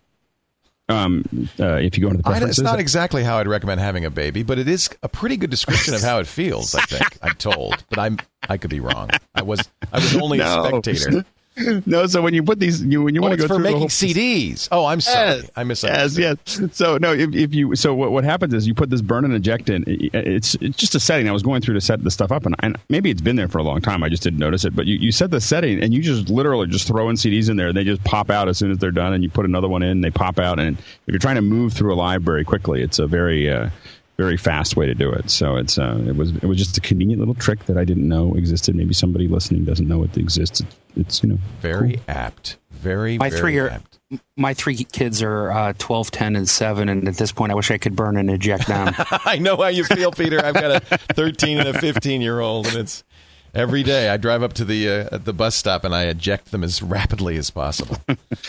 D: If you go into the preferences,
C: it's not exactly how I'd recommend having a baby, but it is a pretty good description of how it feels. I think I'm told, but I could be wrong. I was only a spectator.
D: No, so when you put these, when you want to go through
C: making CDs. Oh, I'm sorry, I misunderstood.
D: Yes. So no, what happens is you put this burn and eject in. It's just a setting. I was going through to set the stuff up, and maybe it's been there for a long time. I just didn't notice it. But you set the setting, and you just literally just throw in CDs in there, and they just pop out as soon as they're done. And you put another one in, and they pop out. And if you're trying to move through a library quickly, it's a very very fast way to do it. So it was just a convenient little trick that I didn't know existed. Maybe somebody listening doesn't know it exists. It's
C: very
D: cool.
C: Apt. Very apt.
F: My three kids are 12, 10, and 7, and at this point, I wish I could burn and eject them.
C: I know how you feel, Peter. I've got a 13 and a 15-year-old, and it's every day I drive up to the bus stop and I eject them as rapidly as possible.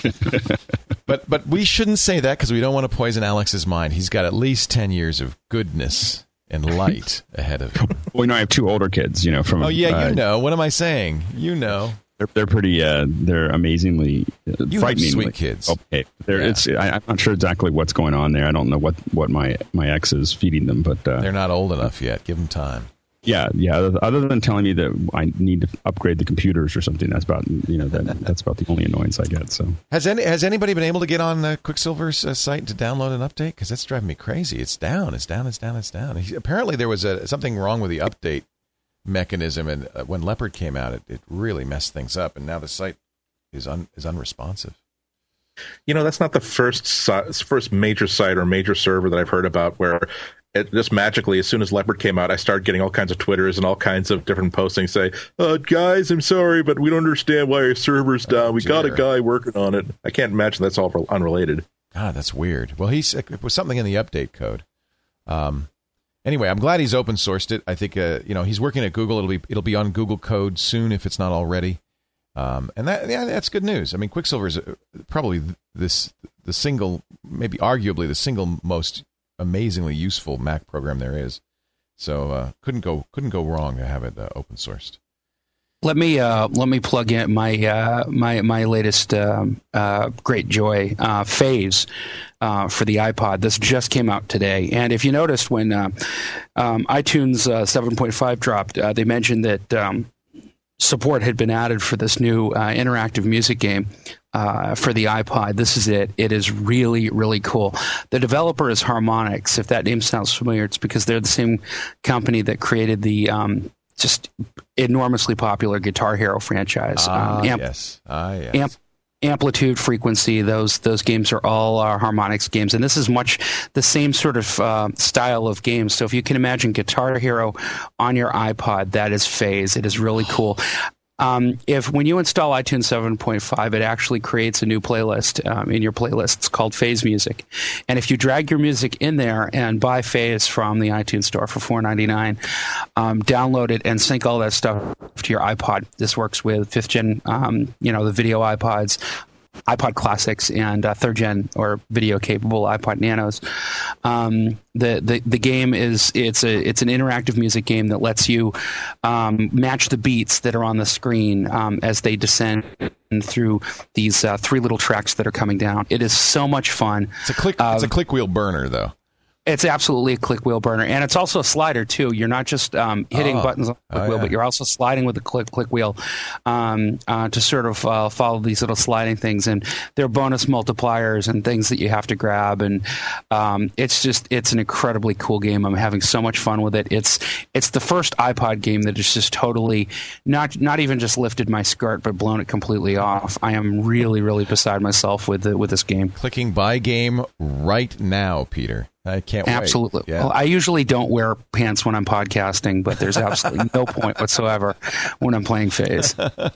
C: But we shouldn't say that because we don't want to poison Alex's mind. He's got at least 10 years of goodness and light ahead of him.
D: Well, I have two older kids. From
C: what am I saying?
D: They're pretty. They're amazingly frightening.
C: Sweet kids.
D: Okay, I'm not sure exactly what's going on there. I don't know what my ex is feeding them, but
C: they're not old enough yet. Give them time.
D: Yeah. Other than telling me that I need to upgrade the computers or something, that's about that's about the only annoyance I get. So
C: has anybody been able to get on Quicksilver's site to download an update? Because that's driving me crazy. It's down. Apparently there was something wrong with the update mechanism, and when Leopard came out, it really messed things up, and now the site is unresponsive.
E: That's not the first major site or major server that I've heard about where it just magically, as soon as Leopard came out, I started getting all kinds of Twitters and all kinds of different postings say, guys, I'm sorry, but we don't understand why our server's down. We got a guy working on it. I can't imagine that's all unrelated.
C: God, that's weird. Well, it was something in the update code. Anyway, I'm glad he's open sourced it. I think he's working at Google. It'll be on Google Code soon if it's not already. And that's good news. I mean, Quicksilver is probably the single, maybe arguably the single most amazingly useful Mac program there is. So couldn't go wrong to have it open sourced.
F: Let me plug in my latest great joy Phase for the iPod. This just came out today, and if you noticed when iTunes 7.5 dropped, they mentioned that support had been added for this new interactive music game for the iPod. This is it. It is really, really cool. The developer is Harmonix. If that name sounds familiar, it's because they're the same company that created the just enormously popular Guitar Hero franchise.
C: Yes.
F: Amplitude, Frequency, those games are all harmonics games, and this is much the same sort of style of games. So if you can imagine Guitar Hero on your iPod, that is Phase. It is really cool. When you install iTunes 7.5, it actually creates a new playlist in your playlist. It's called Phase Music. And if you drag your music in there and buy Phase from the iTunes store for $4.99, download it and sync all that stuff to your iPod. This works with 5th gen, the video iPods, iPod Classics, and 3rd gen or video capable iPod Nanos. The game it's an interactive music game that lets you match the beats that are on the screen as they descend through these 3 little tracks that are coming down. It is so much fun.
C: It's a click wheel burner, though.
F: It's absolutely a click wheel burner, and it's also a slider too. You're not just hitting buttons on the click wheel, but you're also sliding with the click wheel to sort of follow these little sliding things. And there are bonus multipliers and things that you have to grab, and it's an incredibly cool game. I'm having so much fun with it. It's the first iPod game that has just totally not even just lifted my skirt, but blown it completely off. I am really, really beside myself with this game.
C: Clicking buy game right now, Peter. I can't wait.
F: Absolutely.
C: Yeah.
F: Well, I usually don't wear pants when I'm podcasting, but there's absolutely no point whatsoever when I'm playing Phase.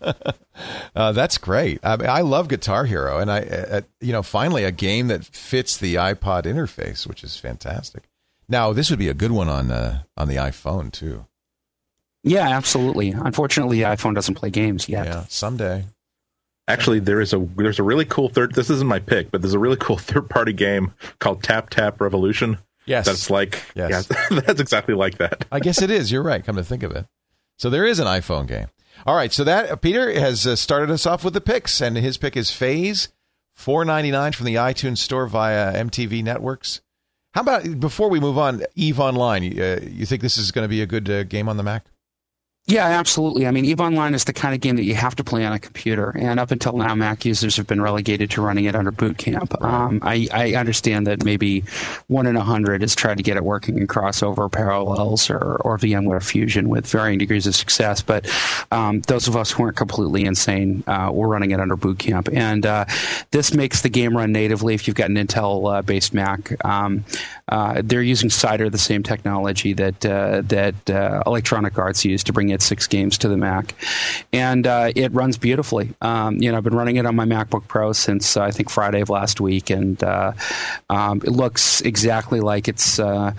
C: That's great. I love Guitar Hero, and finally a game that fits the iPod interface, which is fantastic. Now, this would be a good one on the iPhone too.
F: Yeah, absolutely. Unfortunately, the iPhone doesn't play games yet.
C: Yeah, someday.
E: Actually, there's a really cool this isn't my pick, but there's a really cool third-party game called Tap Tap Revolution.
C: Yes.
E: That's that's exactly like that.
C: I guess it is. You're right, come to think of it. So there is an iPhone game. All right, so that Peter has started us off with the picks, and his pick is Phase, $4.99 from the iTunes store via MTV Networks. How about, before we move on, EVE Online, you think this is going to be a good game on the Mac?
F: Yeah, absolutely. I mean, EVE Online is the kind of game that you have to play on a computer, and up until now, Mac users have been relegated to running it under Boot Camp. I understand that maybe 1 in 100 has tried to get it working in crossover, Parallels, or VMware Fusion with varying degrees of success, but those of us who aren't completely insane, we're running it under Boot Camp, and this makes the game run natively if you've got an Intel-based Mac. They're using Cider, the same technology that Electronic Arts used to bring its 6 games to the Mac, and it runs beautifully. I've been running it on my MacBook Pro since I think Friday of last week, and it looks exactly like its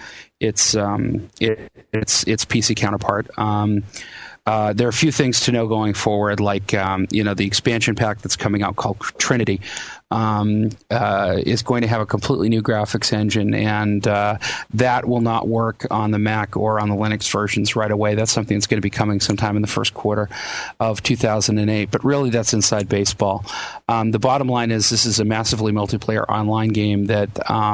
F: PC counterpart. There are a few things to know going forward, like the expansion pack that's coming out called Trinity is going to have a completely new graphics engine, and that will not work on the Mac or on the Linux versions right away. That's something that's going to be coming sometime in the first quarter of 2008. But really, that's inside baseball. The bottom line is this is a massively multiplayer online game that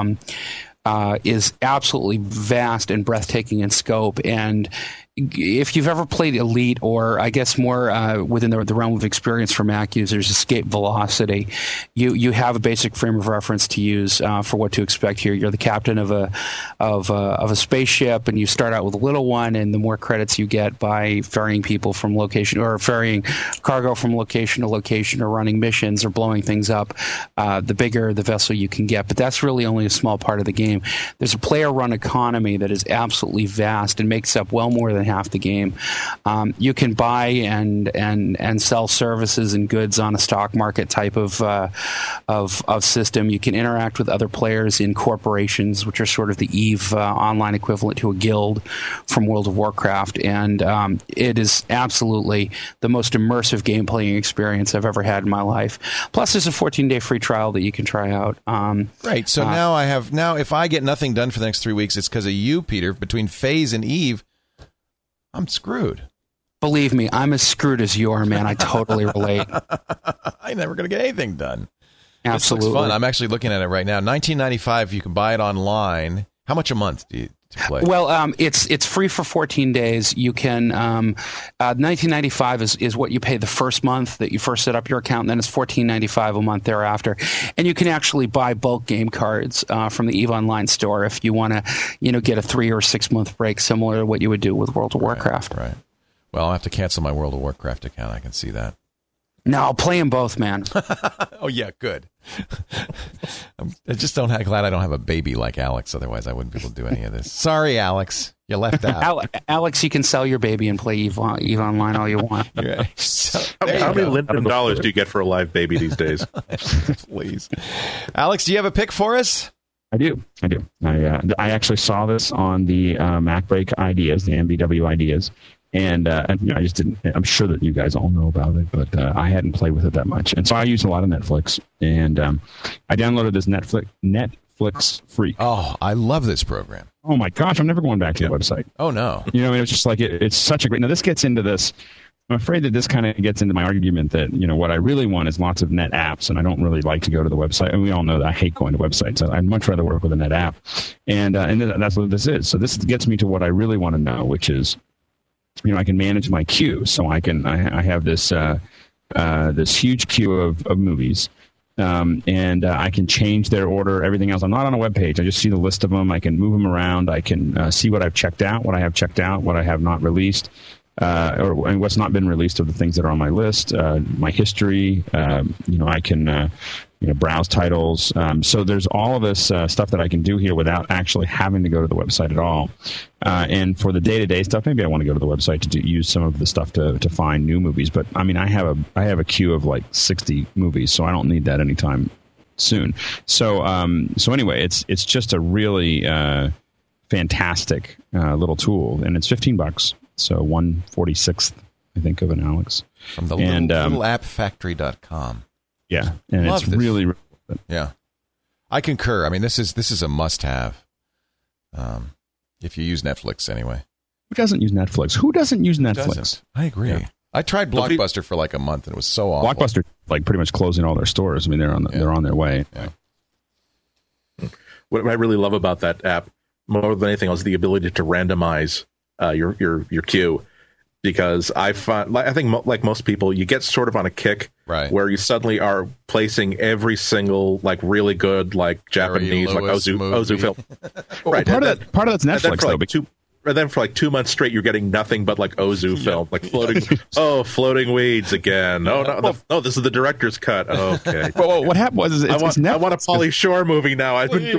F: is absolutely vast and breathtaking in scope. And if you've ever played Elite, or I guess more within the realm of experience for Mac users, Escape Velocity, you have a basic frame of reference to use for what to expect here. You're the captain of a spaceship, and you start out with a little one, and the more credits you get by ferrying people from location, or ferrying cargo from location to location, or running missions, or blowing things up, the bigger the vessel you can get. But that's really only a small part of the game. There's a player-run economy that is absolutely vast and makes up well more than half the game. You can buy and sell services and goods on a stock market type of system. You can interact with other players in corporations, which are sort of the EVE online equivalent to a guild from World of Warcraft, and it is absolutely the most immersive game playing experience I've ever had in my life. Plus, there's a 14-day free trial that you can try out.
C: Right. So now if I get nothing done for the next 3 weeks, it's because of you, Peter. Between Phase and EVE, I'm screwed.
F: Believe me, I'm as screwed as you are, man. I totally relate.
C: I'm never going to get anything done.
F: Absolutely.
C: This looks fun. I'm actually looking at it right now. $19.95. You can buy it online. How much a month do you play?
F: Well, it's free for 14 days. You can $19.95 is what you pay the first month that you first set up your account, and then it's $14.95 a month thereafter. And you can actually buy bulk game cards from the EVE Online store if you want to, get a 3 or 6 month break, similar to what you would do with World of Warcraft.
C: Right. Well, I'll have to cancel my World of Warcraft account. I can see that.
F: No, I'll play them both, man.
C: Oh, yeah, good. I just glad I don't have a baby like Alex. Otherwise, I wouldn't be able to do any of this. Sorry, Alex. You left out.
F: Alex, you can sell your baby and play EVE Online all you want.
C: Yeah.
E: How many Linden dollars do you get for a live baby these days?
C: Please. Alex, do you have a pick for us?
D: I do. I actually saw this on the MacBreak Ideas, the MBW Ideas. And I just didn't. I'm sure that you guys all know about it, but I hadn't played with it that much. And so I use a lot of Netflix, and I downloaded this Netflix Freak.
C: Oh, I love this program.
D: Oh my gosh, I'm never going back to the website.
C: Oh no,
D: it's just like it's such a great. Now this gets into this. I'm afraid that this kind of gets into my argument that what I really want is lots of net apps, and I don't really like to go to the website. And we all know that I hate going to websites. I'd much rather work with a net app, and that's what this is. So this gets me to what I really want to know, which is. I can manage my queue, so I have this this huge queue of movies, and I can change their order, everything else. I'm not on a web page. I just see the list of them. I can move them around. I can see what I've checked out, what I have checked out, what I have not released, and what's not been released of the things that are on my list. My history. I can. Browse titles. So there's all of this stuff that I can do here without actually having to go to the website at all. And for the day-to-day stuff, maybe I want to go to the website to use some of the stuff to find new movies. But I mean, I have a queue of like 60 movies, so I don't need that anytime soon. So anyway, it's just a really fantastic little tool, and it's $15. So 1/46th, I think, of an Alex
C: from the littleappfactory.com.
D: Yeah, and
C: Love
D: it's
C: this.
D: really
C: yeah. I concur. I mean, this is a must-have. If you use Netflix, anyway.
D: Who doesn't use Netflix? Who doesn't use Netflix?
C: I agree. Yeah. I tried Blockbuster for like a month, and it was so awful.
D: Blockbuster, like pretty much closing all their stores. I mean, they're on their way.
C: Yeah.
E: What I really love about that app, more than anything else, is the ability to randomize your queue. Because I think like most people, you get sort of on a kick where you suddenly are placing every single like really good like Japanese like Ozu film.
D: Right. Part of that's Netflix though.
E: And then for like 2 months straight, you're getting nothing but like Ozu film, like floating weeds again. Oh no, this is the director's cut. Oh, okay.
D: Well, what happened was
E: I want a Pauly Shore movie now.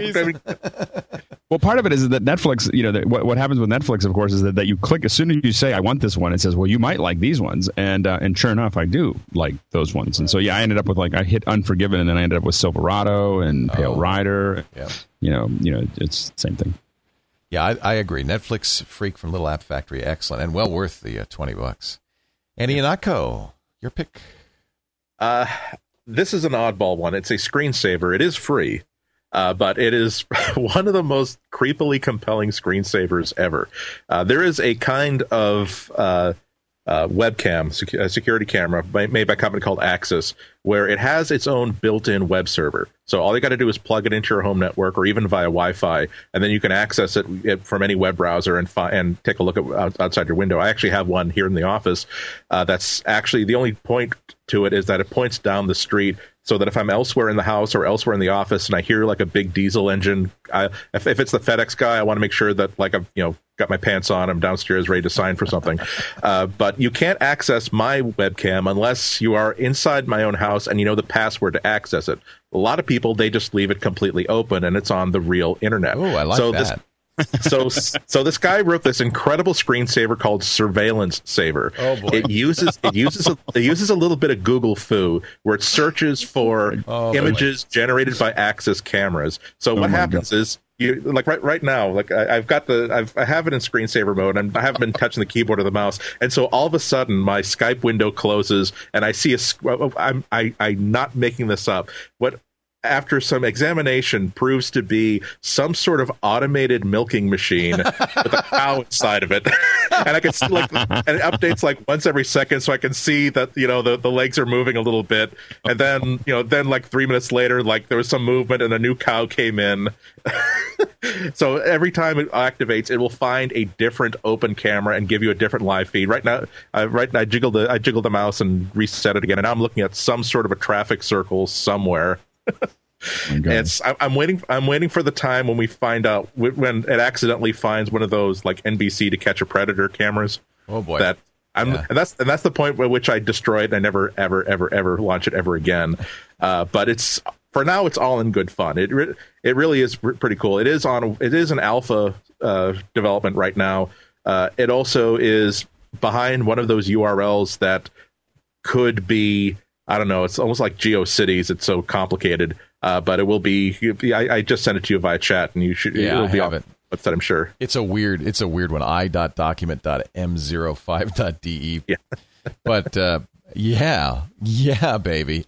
D: Well, part of it is that Netflix, what happens with Netflix, of course, is that you click as soon as you say I want this one, it says, well, you might like these ones, and sure enough, I do like those ones, and so I ended up with I hit Unforgiven, and then I ended up with Silverado and Pale Rider. Yeah. It's the same thing.
C: Yeah, I agree. Netflix Freak from Little App Factory, excellent, and well worth the $20. Andy Ihnatko, your pick.
E: This is an oddball one. It's a screensaver. It is free, but it is one of the most creepily compelling screensavers ever. There is a kind of webcam, security camera made by a company called Axis, where it has its own built-in web server. So all you got to do is plug it into your home network or even via Wi-Fi, and then you can access it from any web browser and take a look at outside your window. I actually have one here in the office. That's actually the only point to it is that it points down the street, so that if I'm elsewhere in the house or elsewhere in the office and I hear like a big diesel engine, if it's the FedEx guy, I want to make sure that like I've got my pants on, I'm downstairs ready to sign for something. But you can't access my webcam unless you are inside my own house and you know the password to access it. A lot of people, they just leave it completely open and it's on the real internet.
C: Oh, I like that.
E: So this guy wrote this incredible screensaver called Surveillance Saver.
C: Oh boy!
E: It uses a little bit of Google foo where it searches for images generated by Axis cameras. So what happens is you like right now, like I have it in screensaver mode and I haven't been touching the keyboard or the mouse, and so all of a sudden my Skype window closes and I see I'm not making this up. What after some examination proves to be some sort of automated milking machine with a cow inside of it. And I can see and it updates like once every second, so I can see that, the legs are moving a little bit. And then, then like 3 minutes later, like there was some movement and a new cow came in. So every time it activates, it will find a different open camera and give you a different live feed. Right now, I jiggled the mouse and reset it again, and now I'm looking at some sort of a traffic circle somewhere. I'm waiting for the time when we find out when it accidentally finds one of those like NBC To Catch a Predator cameras.
C: Oh boy!
E: And that's the point at which I destroy it. And I never, ever, ever, ever launch it ever again. But for now, it's all in good fun. It really is pretty cool. It is an alpha development right now. It also is behind one of those URLs that could be, I don't know, it's almost like GeoCities. It's so complicated, but it will be. I just sent it to you via chat, and you should.
C: Yeah,
E: it'll be
C: I have it.
E: What's that? I'm sure.
C: It's a weird one. i.document.m05.de.
E: Yeah.
C: But yeah, baby.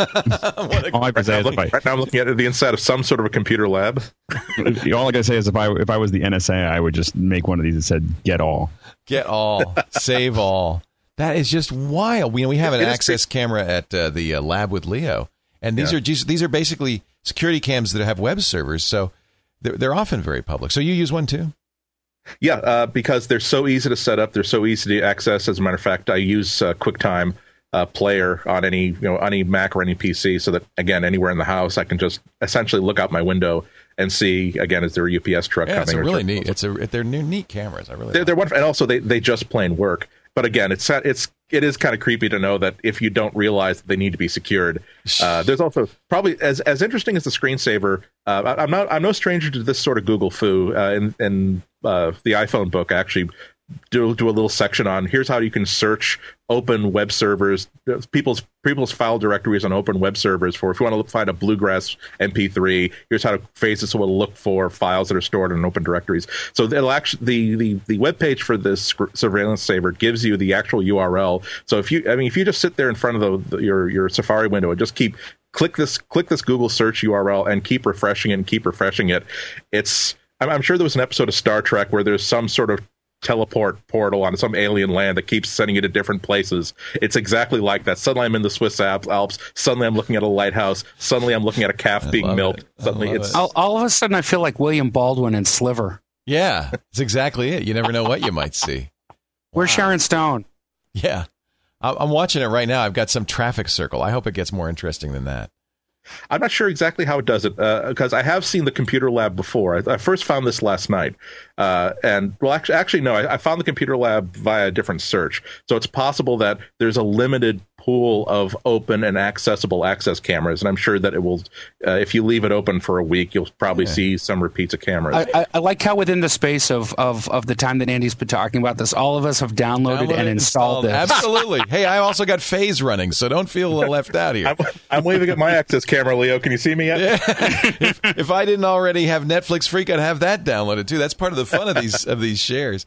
D: All I can say is
E: right now I'm looking at the inside of some sort of a computer lab.
D: All I can say is if I was the NSA, I would just make one of these that said "Get all."
C: Get all. Save all. That is just wild. We have an access camera at the lab with Leo, and these are basically security cams that have web servers, so they're often very public. So you use one too?
E: Yeah, because they're so easy to set up. They're so easy to access. As a matter of fact, I use QuickTime Player on any Mac or any PC, so that again, anywhere in the house, I can just essentially look out my window and see, again, is there a UPS truck coming?
C: It's really neat. They're neat cameras.
E: They're wonderful, and also they just plain work. But again, it is kind of creepy to know that if you don't realize that they need to be secured. There's also probably as interesting as the screensaver. I'm no stranger to this sort of Google foo. In the iPhone book, I actually do a little section on here's how you can search open web servers, people's file directories on open web servers for if you want to find a bluegrass MP3. Here's how to phrase it so it'll look for files that are stored in open directories. So it'll actually the web page for this surveillance saver gives you the actual URL. So if you just sit there in front of your Safari window and just click this Google search URL and keep refreshing it. I'm sure there was an episode of Star Trek where there's some sort of teleport portal on some alien land that keeps sending you to different places. It's exactly like that. Suddenly I'm in the Swiss Alps. Suddenly I'm looking at a lighthouse. Suddenly I'm looking at a calf being milked. Suddenly it's
F: all of a sudden I feel like William Baldwin in Sliver.
C: Yeah, that's exactly it. You never know what you might see.
F: Where's Sharon Stone?
C: Yeah, I'm watching it right now. I've got some traffic circle. I hope it gets more interesting than that.
E: I'm not sure exactly how it does it because I have seen the computer lab before. I first found this last night, and well, actually, no, I found the computer lab via a different search. So it's possible that there's a limited pool of open and accessible access cameras, and I'm sure that it will. If you leave it open for a week, you'll probably see some repeats of cameras.
F: I like how within the space of the time that Andy's been talking about this, all of us have downloaded and installed it.
C: Absolutely. Hey, I also got Phase running, so don't feel left out here.
E: I'm waving at my access camera, Leo. Can you see me yet?
C: Yeah. If I didn't already have Netflix Freak, I'd have that downloaded too. That's part of the fun of these shares.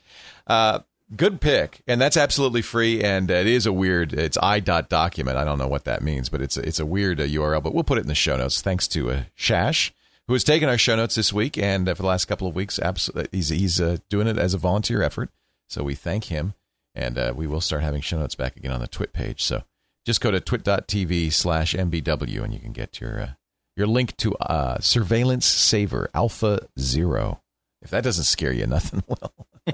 C: Good pick, and that's absolutely free, and it is it's i.document. I don't know what that means, but it's a weird URL, but we'll put it in the show notes. Thanks to Shash, who has taken our show notes this week, and for the last couple of weeks, he's doing it as a volunteer effort, so we thank him, and we will start having show notes back again on the Twit page, so just go to twit.tv/MBW, and you can get your link to Surveillance Saver Alpha 0. If that doesn't scare you, nothing will.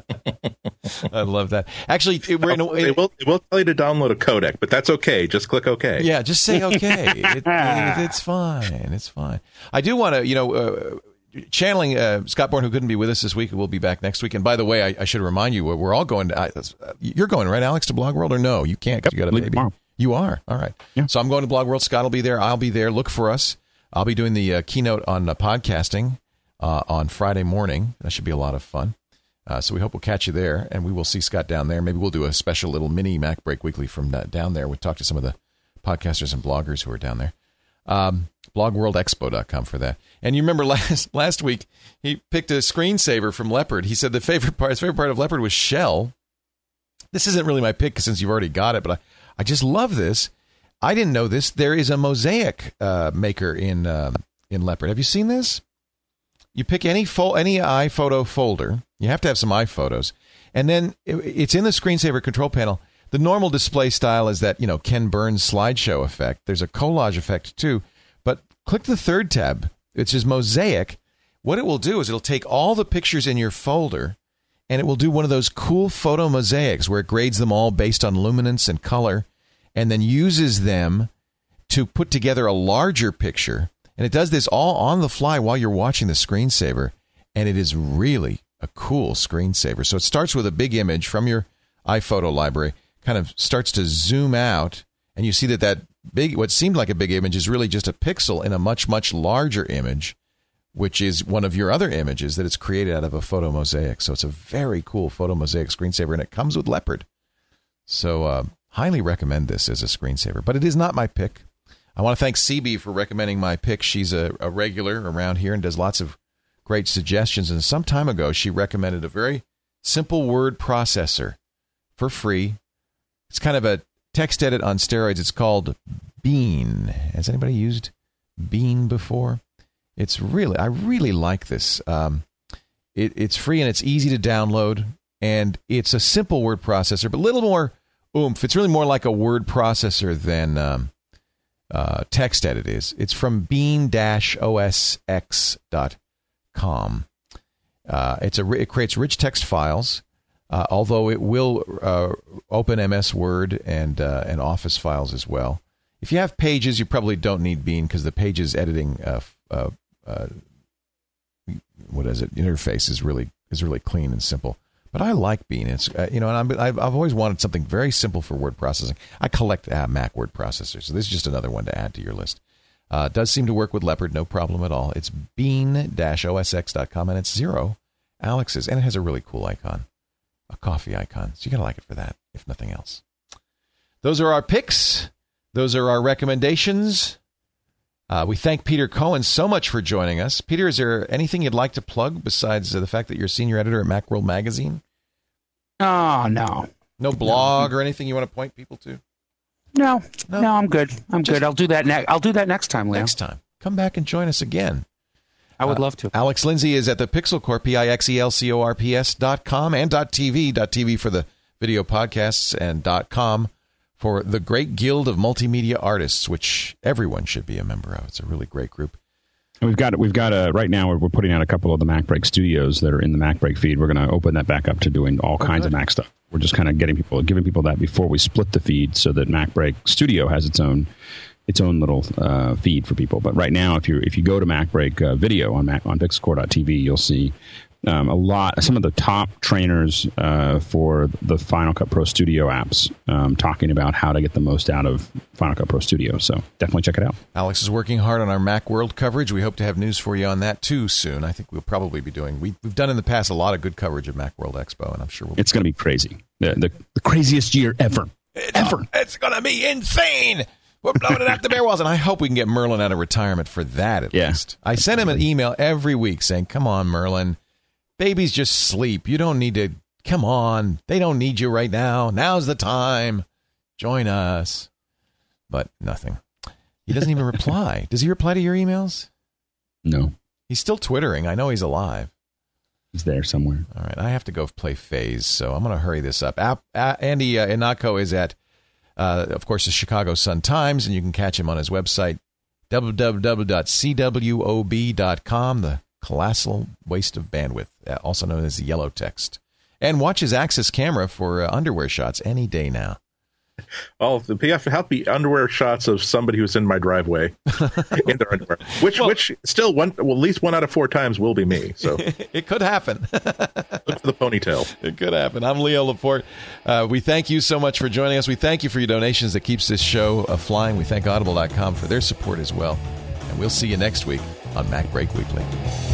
C: I love that. Actually, it
E: will tell you to download a codec, but that's okay. Just click OK.
C: Yeah, just say OK. It's fine. It's fine. I do want to, channeling Scott Bourne, who couldn't be with us this week, will be back next week. And by the way, I should remind you, we're all going to. You're going, right, Alex, to Blog World, or no? You can't because you got a baby. Tomorrow. You are? All right. Yeah. So I'm going to Blog World. Scott will be there. I'll be there. Look for us. I'll be doing the keynote on podcasting on Friday morning. That should be a lot of fun. So we hope we'll catch you there, and we will see Scott down there. Maybe we'll do a special little mini Mac Break Weekly from down there. We'll talk to some of the podcasters and bloggers who are down there. BlogWorldExpo.com for that. And you remember last week, he picked a screensaver from Leopard. He said his favorite part of Leopard was Shell. This isn't really my pick since you've already got it, but I just love this. I didn't know this. There is a mosaic maker in Leopard. Have you seen this? You pick any iPhoto folder. You have to have some iPhotos. And then it's in the screensaver control panel. The normal display style is that, Ken Burns slideshow effect. There's a collage effect too. But click the third tab, which is mosaic. What it will do is it'll take all the pictures in your folder, and it will do one of those cool photo mosaics where it grades them all based on luminance and color, and then uses them to put together a larger picture. And it does this all on the fly while you're watching the screensaver. And it is really a cool screensaver. So it starts with a big image from your iPhoto library, kind of starts to zoom out, and you see that big, what seemed like a big image is really just a pixel in a much, much larger image, which is one of your other images that it's created out of a photo mosaic. So it's a very cool photo mosaic screensaver, and it comes with Leopard. So highly recommend this as a screensaver. But it is not my pick. I want to thank CB for recommending my pick. She's a regular around here and does lots of great suggestions. And some time ago, she recommended a very simple word processor for free. It's kind of a text edit on steroids. It's called Bean. Has anybody used Bean before? I really like this. It's free and it's easy to download, and it's a simple word processor, but a little more oomph. It's really more like a word processor than text edit is. It's from bean-osx.com. It creates rich text files, although it will open MS Word and Office files as well. If you have Pages, you probably don't need Bean because the Pages editing interface is really clean and simple. But I like Bean. It's and I've always wanted something very simple for word processing. I collect Mac word processors, so this is just another one to add to your list. It does seem to work with Leopard, no problem at all. It's bean-osx.com, and it's zero Alex's, and it has a really cool icon, a coffee icon. So you gotta like it for that, if nothing else. Those are our picks. Those are our recommendations. We thank Peter Cohen so much for joining us. Peter, is there anything you'd like to plug besides the fact that you're senior editor at Macworld Magazine?
F: Oh, no.
C: No blog or anything you want to point people to?
F: No, I'm good. Good. I'll do that next time, Leo.
C: Next time. Come back and join us again.
F: I would love to.
C: Alex Lindsay is at the Pixel Corp, PIXELCORPS.com, and .tv for the video podcasts, and .com for the Great Guild of Multimedia Artists, which everyone should be a member of. It's a really great group.
D: And we've got right now we're putting out a couple of the MacBreak studios that are in the MacBreak feed. We're going to open that back up to doing all kinds of Mac stuff. We're just kind of giving people that before we split the feed, so that MacBreak Studio has its own little feed for people. But right now, if you go to MacBreak Video on pixelcore.tv, you'll see some of the top trainers for the Final Cut Pro Studio apps talking about how to get the most out of Final Cut Pro Studio. So definitely check it out.
C: Alex is working hard on our Macworld coverage. We hope to have news for you on that too soon. I think we'll probably be doing. We've done in the past a lot of good coverage of Macworld Expo, and I'm sure it's
D: going to be crazy. The craziest year ever.
C: It's going to be insane. We're blowing it out the bare walls, and I hope we can get Merlin out of retirement for that at least. I send him an email every week saying, "Come on, Merlin. Babies just sleep. You don't need to. Come on. They don't need you right now. Now's the time. Join us." But nothing. He doesn't even reply. Does he reply to your emails?
D: No.
C: He's still Twittering. I know he's alive.
D: He's there somewhere.
C: All right. I have to go play Phase, so I'm going to hurry this up. Andy Inako is at, of course, the Chicago Sun-Times, and you can catch him on his website, www.cwob.com, the colossal waste of bandwidth, also known as the yellow text. And watch his Axis camera for underwear shots any day now.
E: Oh, the PF have be underwear shots of somebody who's in my driveway in their underwear, which still at least 1 out of 4 times will be me. So
C: it could happen.
E: Look for the ponytail.
C: It could happen. I'm Leo Laporte. We thank you so much for joining us. We thank you for your donations that keeps this show flying. We thank Audible.com for their support as well. And we'll see you next week on MacBreak Weekly.